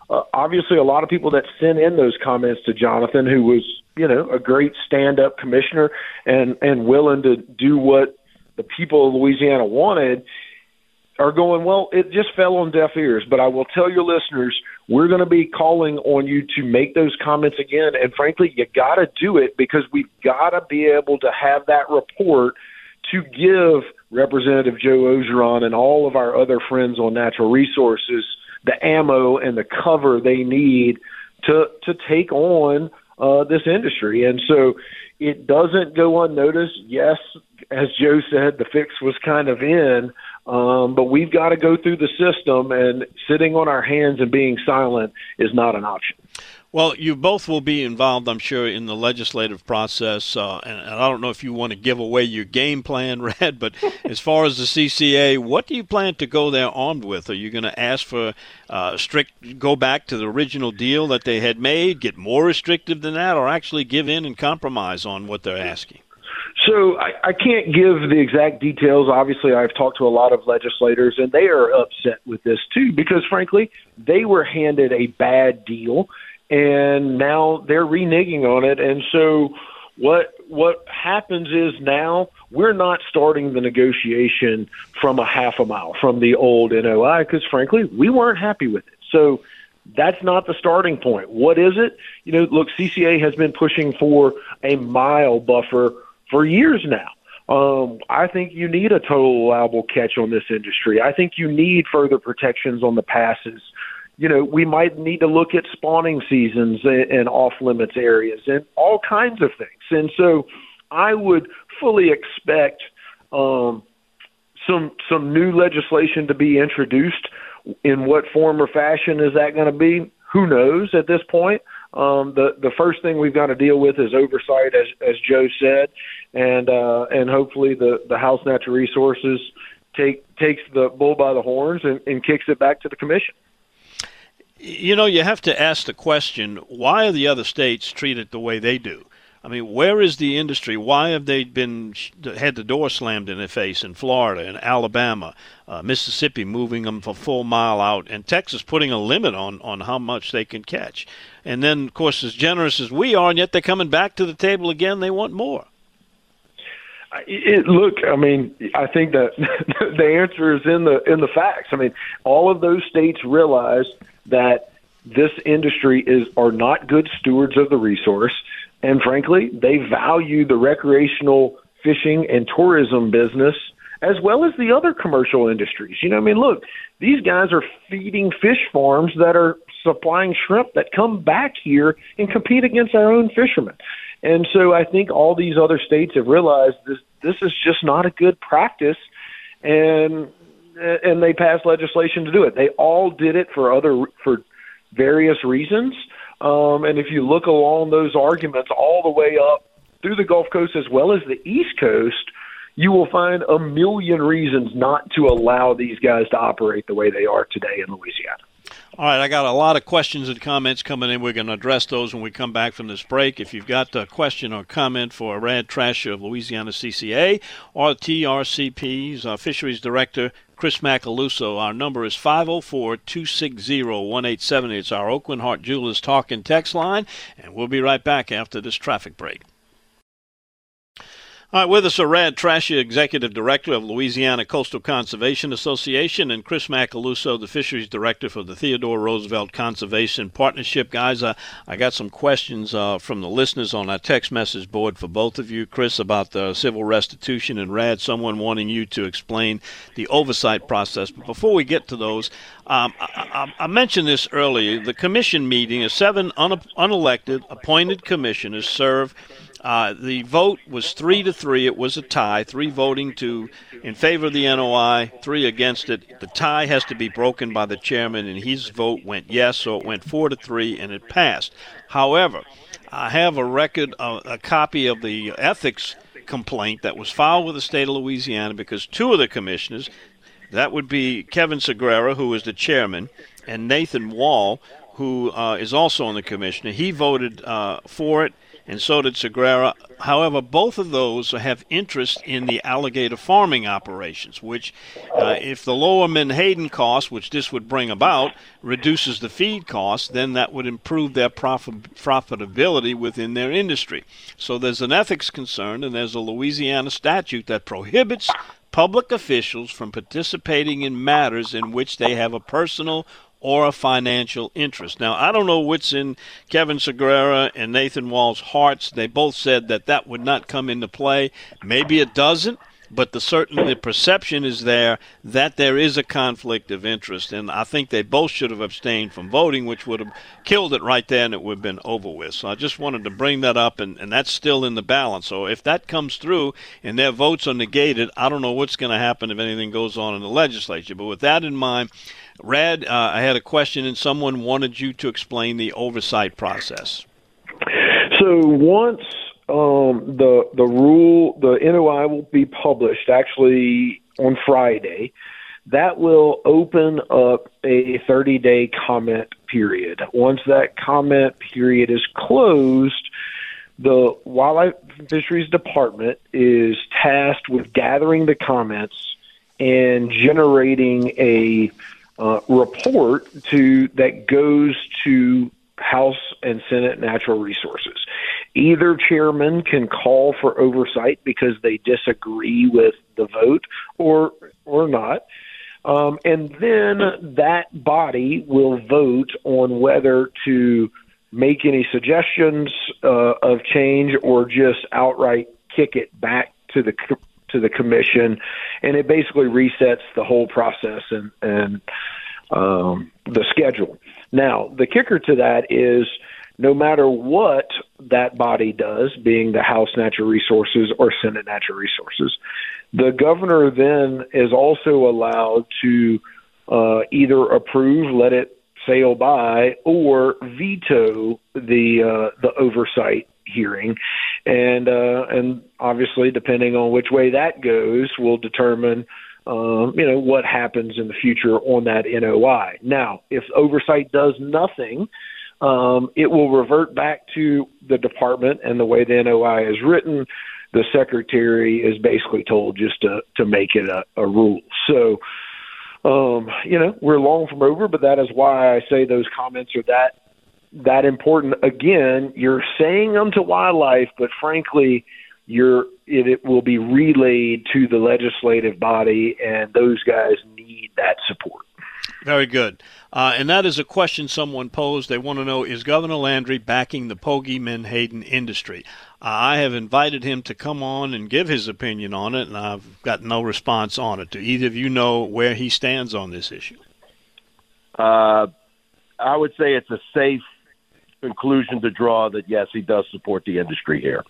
obviously a lot of people that sent in those comments to Jonathan, who was, a great stand-up commissioner and willing to do what the people of Louisiana wanted, are going, well, it just fell on deaf ears. But I will tell your listeners, we're going to be calling on you to make those comments again. And frankly, you got to do it, because we've got to be able to have that report to give Representative Joe Orgeron and all of our other friends on natural resources the ammo and the cover they need to take on this industry. And so it doesn't go unnoticed. Yes, as Joe said, the fix was kind of in, but we've got to go through the system, and sitting on our hands and being silent is not an option. Well, you both will be involved, I'm sure, in the legislative process, and I don't know if you want to give away your game plan, Red, but as far as the CCA, what do you plan to go there armed with? Are you going to ask for go back to the original deal that they had made, get more restrictive than that, or actually give in and compromise on what they're asking? So I can't give the exact details. Obviously, I've talked to a lot of legislators, and they are upset with this too, because frankly, they were handed a bad deal, and now they're reneging on it. And so what happens is now we're not starting the negotiation from a half a mile from the old NOI, because frankly, we weren't happy with it. So that's not the starting point. What is it? Look, CCA has been pushing for a mile buffer for years now. I think you need a total allowable catch on this industry. I think you need further protections on the passes. We might need to look at spawning seasons and off-limits areas and all kinds of things. And so I would fully expect some new legislation to be introduced. In what form or fashion is that going to be? Who knows at this point? The first thing we've got to deal with is oversight, as Joe said, and hopefully the House Natural Resources takes the bull by the horns and kicks it back to the commission. You have to ask the question, why are the other states treated the way they do? I mean, where is the industry? Why have they had the door slammed in their face in Florida and Alabama, Mississippi moving them for full mile out, and Texas putting a limit on how much they can catch? And then, of course, as generous as we are, and yet they're coming back to the table again, they want more. Look, I mean, I think that the answer is in the facts. I mean, all of those states realize that this industry are not good stewards of the resource, and frankly, they value the recreational fishing and tourism business as well as the other commercial industries. Look, these guys are feeding fish farms that are supplying shrimp that come back here and compete against our own fishermen. And so I think all these other states have realized this is just not a good practice, and they passed legislation to do it. They all did it for various reasons. And if you look along those arguments all the way up through the Gulf Coast as well as the East Coast, you will find a million reasons not to allow these guys to operate the way they are today in Louisiana. All right, I got a lot of questions and comments coming in. We're going to address those when we come back from this break. If you've got a question or comment for Rad Trasher of Louisiana CCA or TRCP's Fisheries Director, Chris Macaluso, our number is 504-260-1870. It's our Oakland Heart Jewelers Talk and Text line, and we'll be right back after this traffic break. All right, with us are Rad Trasher, Executive Director of Louisiana Coastal Conservation Association, and Chris Macaluso, the Fisheries Director for the Theodore Roosevelt Conservation Partnership. Guys, I got some questions from the listeners on our text message board for both of you. Chris, about the civil restitution, and Rad, someone wanting you to explain the oversight process. But before we get to those, I mentioned this earlier. The commission meeting is 7 unelected appointed commissioners serve. The vote was 3-3. It was a tie, 3 voting in favor of the NOI, 3 against it. The tie has to be broken by the chairman, and his vote went yes, so it went 4-3, and it passed. However, I have a copy of the ethics complaint that was filed with the state of Louisiana because 2 of the commissioners, that would be Kevin Segrera, who is the chairman, and Nathan Wall, who is also on the commission. He voted for it, and so did Segrera. However, both of those have interest in the alligator farming operations, which, if the lower menhaden cost, which this would bring about, reduces the feed cost, then that would improve their profitability within their industry. So there's an ethics concern, and there's a Louisiana statute that prohibits public officials from participating in matters in which they have a personal or a financial interest. Now, I don't know what's in Kevin Segrera and Nathan Wall's hearts. They both said that that would not come into play. Maybe it doesn't, but the perception is there that there is a conflict of interest, and I think they both should have abstained from voting, which would have killed it right there, and it would have been over with. So I just wanted to bring that up, and that's still in the balance. So if that comes through and their votes are negated, I don't know what's going to happen if anything goes on in the legislature. But with that in mind, Rad, I had a question, and someone wanted you to explain the oversight process. So once the rule, the NOI will be published actually on Friday, that will open up a 30-day comment period. Once that comment period is closed, the Wildlife and Fisheries Department is tasked with gathering the comments and generating a report that goes to House and Senate Natural Resources. Either chairman can call for oversight because they disagree with the vote or not. And then that body will vote on whether to make any suggestions of change or just outright kick it back to the commission, and it basically resets the whole process and the schedule. Now, the kicker to that is no matter what that body does, being the House Natural Resources or Senate Natural Resources, the governor then is also allowed to either approve, let it sail by, or veto the oversight hearing, and obviously, depending on which way that goes, will determine what happens in the future on that NOI. Now, if oversight does nothing, it will revert back to the department, and the way the NOI is written, the secretary is basically told just to make it a rule. So, we're long from over, but that is why I say those comments are that important. Again, you're saying them to wildlife, but frankly, it will be relayed to the legislative body, and those guys need that support. Very good. And that is a question someone posed. They want to know, is Governor Landry backing the Pogie menhaden industry? I have invited him to come on and give his opinion on it, and I've got no response on it. Do either of you know where he stands on this issue? I would say it's a safe conclusion to draw that, yes, he does support the industry here.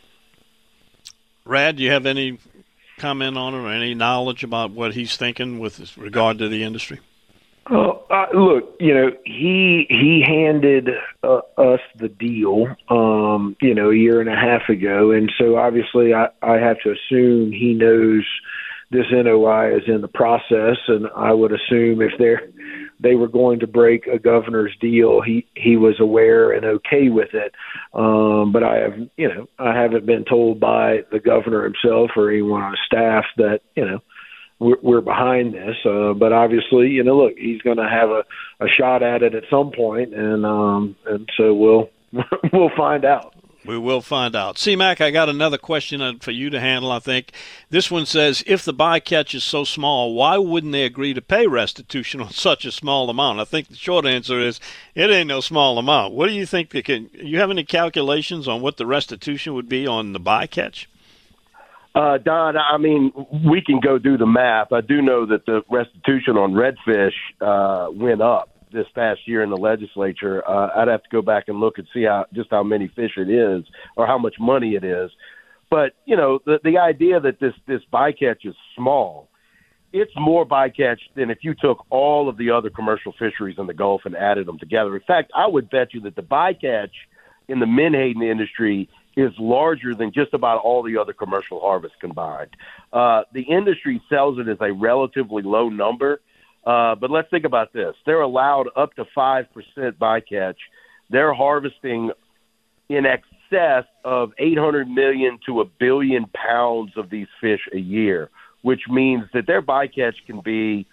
Rad, do you have any comment on it or any knowledge about what he's thinking with regard to the industry? Look, he handed us the deal, a year and a half ago, and so obviously I have to assume he knows this NOI is in the process, and I would assume if they were going to break a governor's deal, he was aware and okay with it. But I haven't been told by the governor himself or anyone on staff that, we're behind this. But obviously, look, he's going to have a shot at it at some point, and so we'll find out. We will find out. C-Mac, I got another question for you to handle, I think. This one says, if the bycatch is so small, why wouldn't they agree to pay restitution on such a small amount? I think the short answer is it ain't no small amount. What do you think? You have any calculations on what the restitution would be on the bycatch? Don, I mean, we can go do the math. I do know that the restitution on redfish went up this past year in the legislature. I'd have to go back and look and see how many fish it is or how much money it is. But, the idea that this bycatch is small, it's more bycatch than if you took all of the other commercial fisheries in the Gulf and added them together. In fact, I would bet you that the bycatch in the menhaden industry is larger than just about all the other commercial harvests combined. The industry sells it as a relatively low number, But let's think about this. They're allowed up to 5% bycatch. They're harvesting in excess of 800 million to 1 billion pounds of these fish a year, which means that their bycatch can be,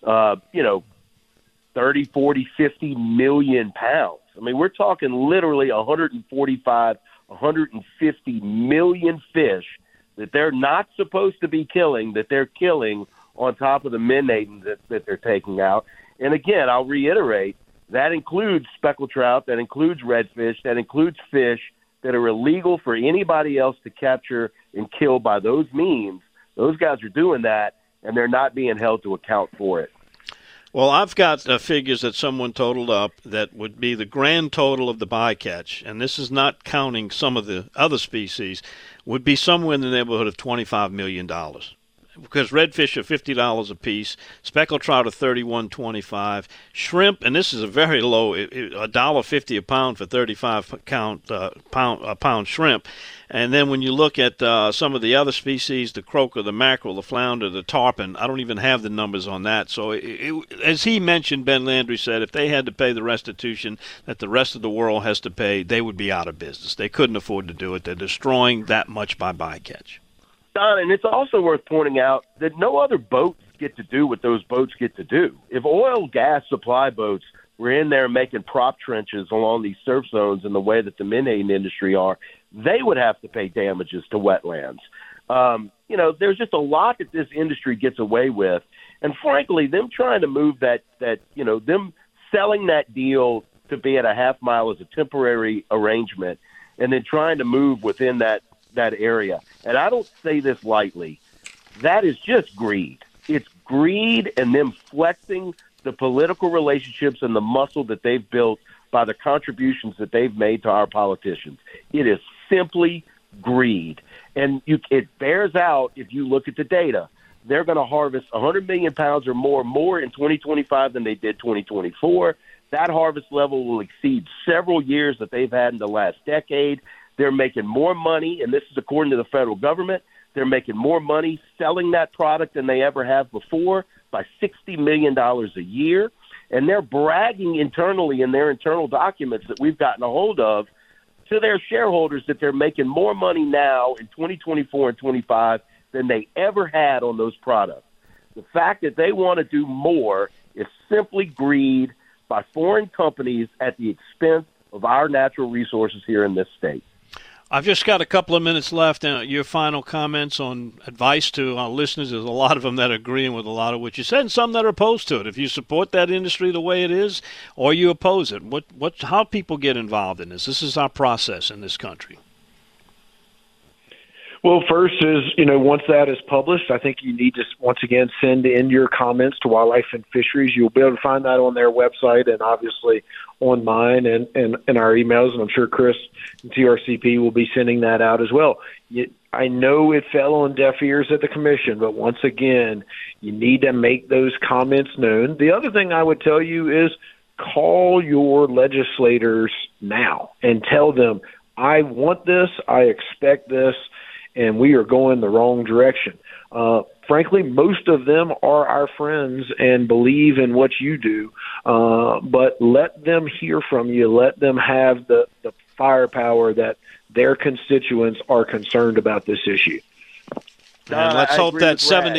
30, 40, 50 million pounds. I mean, we're talking literally 145, 150 million fish that they're not supposed to be killing, that they're killing on top of the menhaden that they're taking out. And again, I'll reiterate, that includes speckled trout, that includes redfish, that includes fish that are illegal for anybody else to capture and kill by those means. Those guys are doing that, and they're not being held to account for it. Well, I've got figures that someone totaled up that would be the grand total of the bycatch, and this is not counting some of the other species, would be somewhere in the neighborhood of $25 million. Because redfish are $50 a piece, speckled trout are $31.25, shrimp, and this is a very low, $1.50 a pound for 35 pound shrimp. And then when you look at some of the other species, the croaker, the mackerel, the flounder, the tarpon, I don't even have the numbers on that. So as he mentioned, Ben Landry said, if they had to pay the restitution that the rest of the world has to pay, they would be out of business. They couldn't afford to do it. They're destroying that much by bycatch. Don, and it's also worth pointing out that no other boats get to do what those boats get to do. If oil, gas supply boats were in there making prop trenches along these surf zones in the way that the menhaden industry are, they would have to pay damages to wetlands. There's just a lot that this industry gets away with. And frankly, them trying to move them selling that deal to be at a half mile as a temporary arrangement and then trying to move within that area. And I don't say this lightly. That is just greed. It's greed and them flexing the political relationships and the muscle that they've built by the contributions that they've made to our politicians. It is simply greed. And it bears out if you look at the data. They're going to harvest 100 million pounds or more in 2025 than they did 2024. That harvest level will exceed several years that they've had in the last decade. They're making more money, and this is according to the federal government. They're making more money selling that product than they ever have before by $60 million a year. And they're bragging internally in their internal documents that we've gotten a hold of to their shareholders that they're making more money now in 2024 and 25 than they ever had on those products. The fact that they want to do more is simply greed by foreign companies at the expense of our natural resources here in this state. I've just got a couple of minutes left. Your final comments on advice to our listeners. There's a lot of them that are agreeing with a lot of what you said and some that are opposed to it. If you support that industry the way it is or you oppose it, how people get involved in this? This is our process in this country. Well, first is, once that is published, I think you need to, once again, send in your comments to Wildlife and Fisheries. You'll be able to find that on their website and obviously on mine and our emails, and I'm sure Chris and TRCP will be sending that out as well. I know it fell on deaf ears at the commission, but once again, you need to make those comments known. The other thing I would tell you is call your legislators now and tell them, I want this, I expect this, and we are going the wrong direction. Frankly, most of them are our friends and believe in what you do, but let them hear from you. Let them have the firepower that their constituents are concerned about this issue. And let's hope that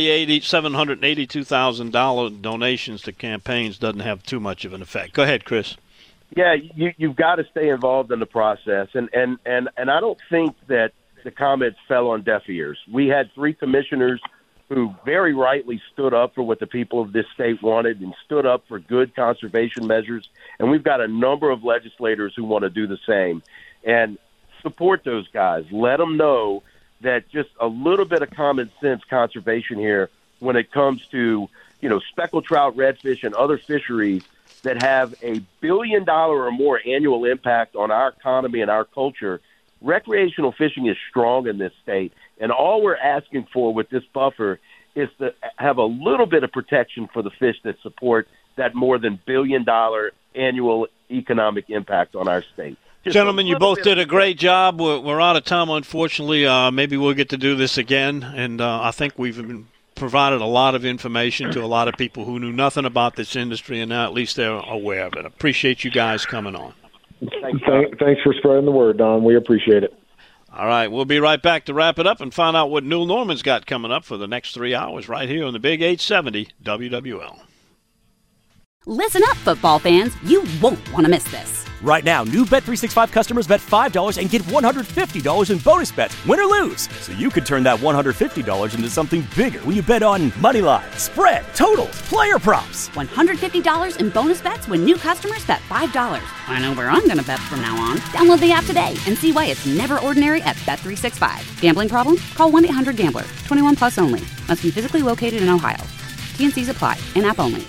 $782,000 donations to campaigns doesn't have too much of an effect. Go ahead, Chris. Yeah, you've got to stay involved in the process, and I don't think that the comments fell on deaf ears. We had 3 commissioners who very rightly stood up for what the people of this state wanted and stood up for good conservation measures, and we've got a number of legislators who want to do the same. And support those guys. Let them know that just a little bit of common sense conservation here when it comes to, speckled trout, redfish, and other fisheries that have a $1 billion or more annual impact on our economy and our culture. Recreational fishing is strong in this state, and all we're asking for with this buffer is to have a little bit of protection for the fish that support that more than $1 billion annual economic impact on our state. Gentlemen, you both did a great job. We're out of time, unfortunately. Maybe we'll get to do this again, and I think we've been provided a lot of information to a lot of people who knew nothing about this industry, and now at least they're aware of it. Appreciate you guys coming on. Thanks for spreading the word, Don. We appreciate it. All right, we'll be right back to wrap it up and find out what Newell Norman's got coming up for the next 3 hours right here on the Big 870 WWL. Listen up, football fans. You won't want to miss this. Right now, new Bet365 customers bet $5 and get $150 in bonus bets, win or lose. So you could turn that $150 into something bigger when you bet on money line, spread, totals, player props. $150 in bonus bets when new customers bet $5. I know where I'm going to bet from now on. Download the app today and see why it's never ordinary at Bet365. Gambling problem? Call 1-800-GAMBLER. 21 plus only. Must be physically located in Ohio. T&Cs apply. In-app only.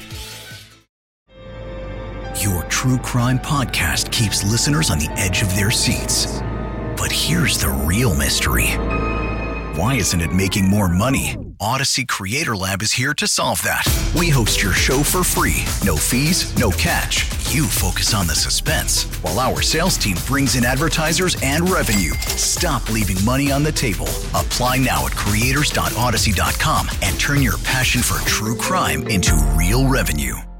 Your true crime podcast keeps listeners on the edge of their seats. But here's the real mystery. Why isn't it making more money? Odyssey Creator Lab is here to solve that. We host your show for free. No fees, no catch. You focus on the suspense, while our sales team brings in advertisers and revenue. Stop leaving money on the table. Apply now at creators.odyssey.com and turn your passion for true crime into real revenue.